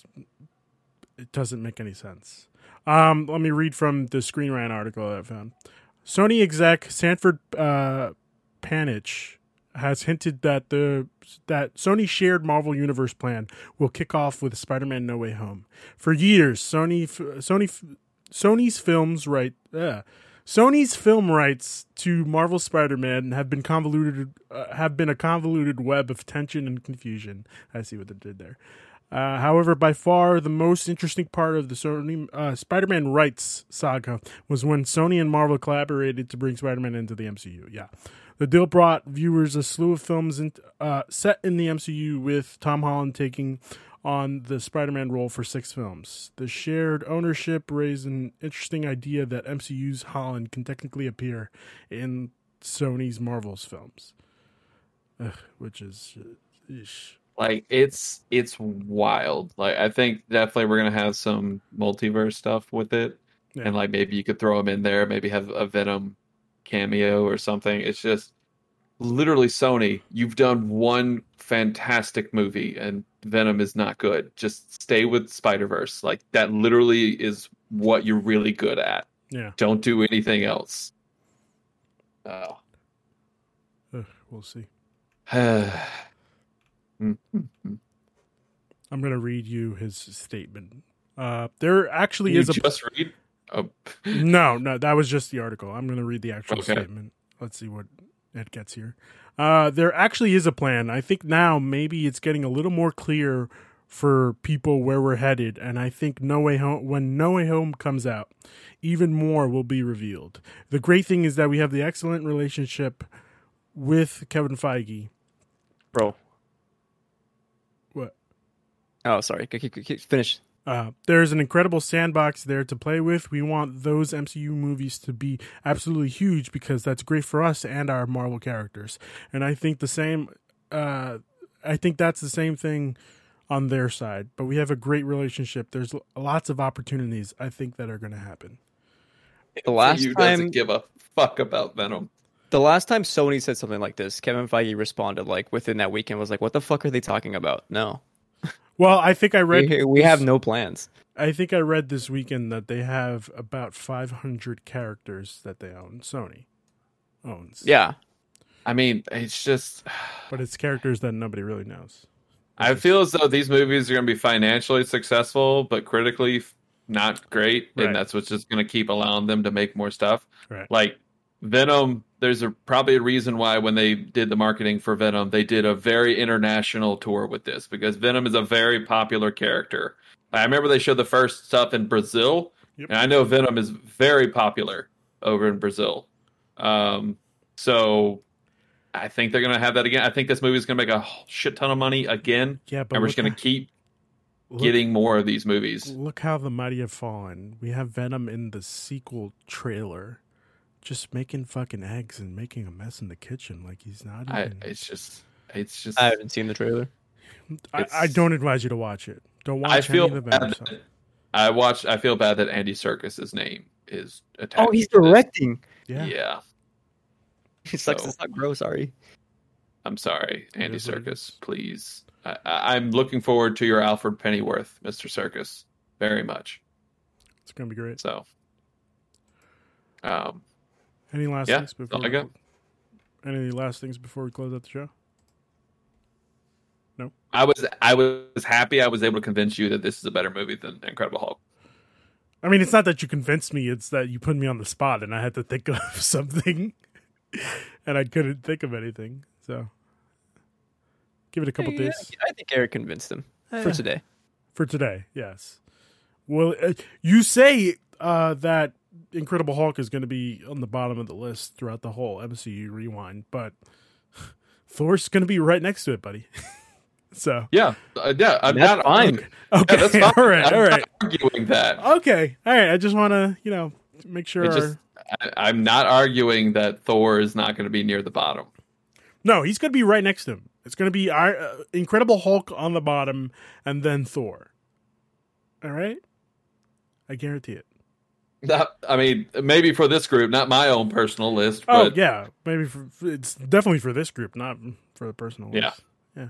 it doesn't make any sense. Um, let me read from the Screen Rant article that I found. Sony exec Sanford uh, Panich has hinted that the that Sony's shared Marvel Universe plan will kick off with Spider-Man: No Way Home. For years, Sony Sony Sony's films right. Uh, Sony's film rights to Marvel Spider-Man have been convoluted, uh, have been a convoluted web of tension and confusion. I see what they did there. Uh, however, by far the most interesting part of the Sony uh, Spider-Man rights saga was when Sony and Marvel collaborated to bring Spider-Man into the M C U. Yeah, the deal brought viewers a slew of films in, uh, set in the M C U, with Tom Holland taking on the Spider-Man role for six films. The shared ownership raised an interesting idea that M C U's Holland can technically appear in Sony's Marvel's films, Ugh, which is uh, eesh. Like it's it's wild. Like I think definitely we're gonna have some multiverse stuff with it, Yeah. and like maybe you could throw him in there. Maybe have a Venom cameo or something. It's just literally, Sony, you've done one fantastic movie, and Venom is not good. Just stay with Spider-Verse. Like, that literally is what you're really good at. Yeah. Don't do anything else. Oh. Ugh, we'll see. Mm-hmm. I'm going to read you his statement. Uh, there actually you is a just read. Oh. no, no, that was just the article. I'm going to read the actual Okay. statement. Let's see what it gets here. Uh, there actually is a plan. I think now maybe it's getting a little more clear for people where we're headed, and I think No Way Home, when No Way Home comes out, even more will be revealed. The great thing is that we have the excellent relationship with Kevin Feige. Bro. What? Oh, sorry. K- k- k- Finish. Uh, there's an incredible sandbox there to play with. We want those M C U movies to be absolutely huge because that's great for us and our Marvel characters. And I think the same, uh, I think that's the same thing on their side. But we have a great relationship. There's lots of opportunities I think that are going to happen. The last you time, doesn't give a fuck about Venom. the last time Sony said something like this, Kevin Feige responded like within that weekend was like, "What the fuck are they talking about?" No, Well, I think I read we, we have no plans. I think I read this weekend that they have about five hundred characters that they own. Sony owns. Yeah, I mean, it's just. But it's characters that nobody really knows. I feel as though these movies are going to be financially successful, but critically not great, Right. and that's what's just going to keep allowing them to make more stuff. Right. Like Venom, there's a probably a reason why when they did the marketing for Venom, they did a very international tour with this because Venom is a very popular character. I remember they showed the first stuff in Brazil, Yep. and I know Venom is very popular over in Brazil. Um, so I think they're going to have that again. I think this movie is going to make a shit ton of money again. Yeah, but And we're look just going to how- keep look- getting more of these movies. Look how the mighty have fallen. We have Venom in the sequel trailer, just making fucking eggs and making a mess in the kitchen. Like he's not I, even. it's just, it's just. I haven't seen the trailer. I, it's- I don't advise you to watch it. Don't watch I feel any of the bad Venom that, stuff. I watched. I feel bad that Andy Serkis's name is attached. Oh, he's to this. directing. Yeah. Yeah, He sucks. So- It's not gross. Sorry. I'm sorry, Andy is what it Serkis. Please, I, I- I'm looking forward to your Alfred Pennyworth, Mister Serkis, very much. It's gonna be great. So, um, Any last yeah, things before? all I we got. cl- Any last things before we close out the show? I was I was happy I was able to convince you that this is a better movie than Incredible Hulk. I mean, it's not that you convinced me; it's that you put me on the spot, and I had to think of something, and I couldn't think of anything. So, give it a couple Yeah, days I think Eric convinced him for Yeah. today. for today. Yes. Well, uh, you say uh, that Incredible Hulk is going to be on the bottom of the list throughout the whole M C U rewind, but Thor's going to be right next to it, buddy. So, Yeah, uh, yeah, I'm That's not fine. arguing- okay, Yeah, that's fine. all right, I'm all not right, arguing that. okay, all right. I just want to, you know, make sure. It just, I, I'm not arguing that Thor is not going to be near the bottom. No, he's going to be right next to him. It's going to be our uh, Incredible Hulk on the bottom, and then Thor. All right, I guarantee it. Not, I mean, maybe for this group, not my own personal list, Oh but yeah, maybe for, it's definitely for this group, not for the personal. Yeah. list. yeah.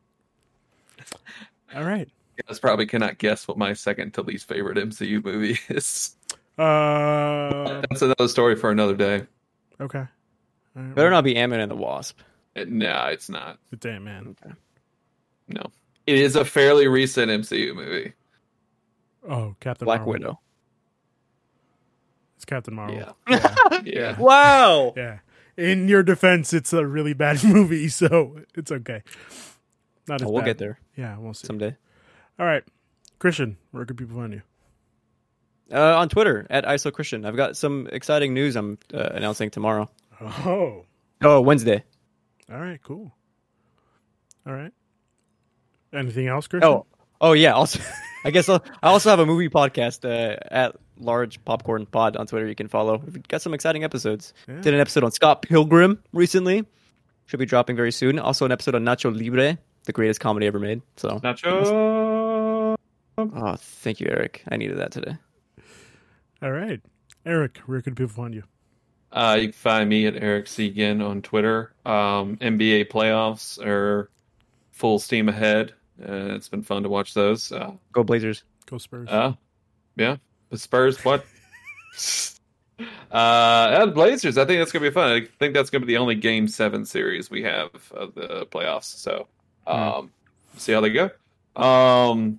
All right. you guys probably cannot guess what my second to least favorite M C U movie is. Uh, That's another story for another day. okay. All right, Better well, not be Ant-Man and the Wasp. It, no, it's not. it's Ant-Man. No, it is a fairly recent M C U movie. Oh, Captain Black Marvel. Widow. It's Captain Marvel. Yeah, Yeah. yeah. Wow. Yeah. In your defense, it's a really bad movie, so it's okay. Not as Oh, we'll bad. get there Yeah, we'll see. someday. All right, Christian, where can people find you? Uh, on Twitter at I S O Christian. I've got some exciting news I'm uh, announcing tomorrow. Oh, Oh, Wednesday. all right, cool. All right. Anything else, Christian? Oh, oh yeah. Also, I guess I'll, I also have a movie podcast uh, at Large Popcorn Pod on Twitter. You can follow. We've got some exciting episodes. Yeah. Did an episode on Scott Pilgrim recently. Should be dropping very soon. Also, an episode on Nacho Libre, the greatest comedy ever made. So, Nacho. oh, thank you, Eric. I needed that today. All right, Eric, where can people find you? Uh, you can find me at Eric Segan on Twitter. Um, N B A playoffs are full steam ahead. Uh, it's been fun to watch those. Uh, Go Blazers. Go Spurs. uh, yeah, the Spurs. What? uh, and the Blazers. I think that's gonna be fun. I think that's gonna be the only Game Seven series we have of the playoffs. So, um, see how they go. Um,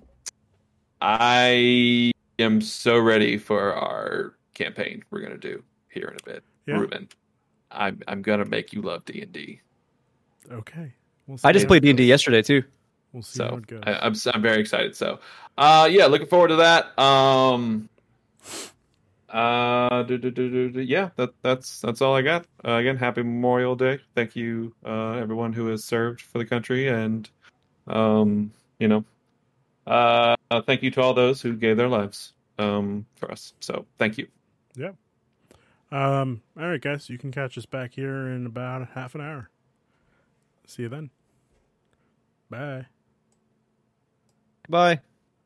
I am so ready for our campaign we're gonna do here in a bit. Yeah. Ruben, I'm I'm gonna make you love D and D. Okay. We'll I just how played it D and D goes. yesterday too. We'll see how So it goes. I, I'm I'm very excited. So, uh, yeah, looking forward to that. Um, uh, do, do, do, do, do, yeah, that that's that's all I got. Uh, again, happy Memorial Day. Thank you, uh, everyone who has served for the country, and um, you know, uh, thank you to all those who gave their lives um for us. So, thank you. Yeah. Um, all right, guys. You can catch us back here in about half an hour. See you then. Bye. Bye.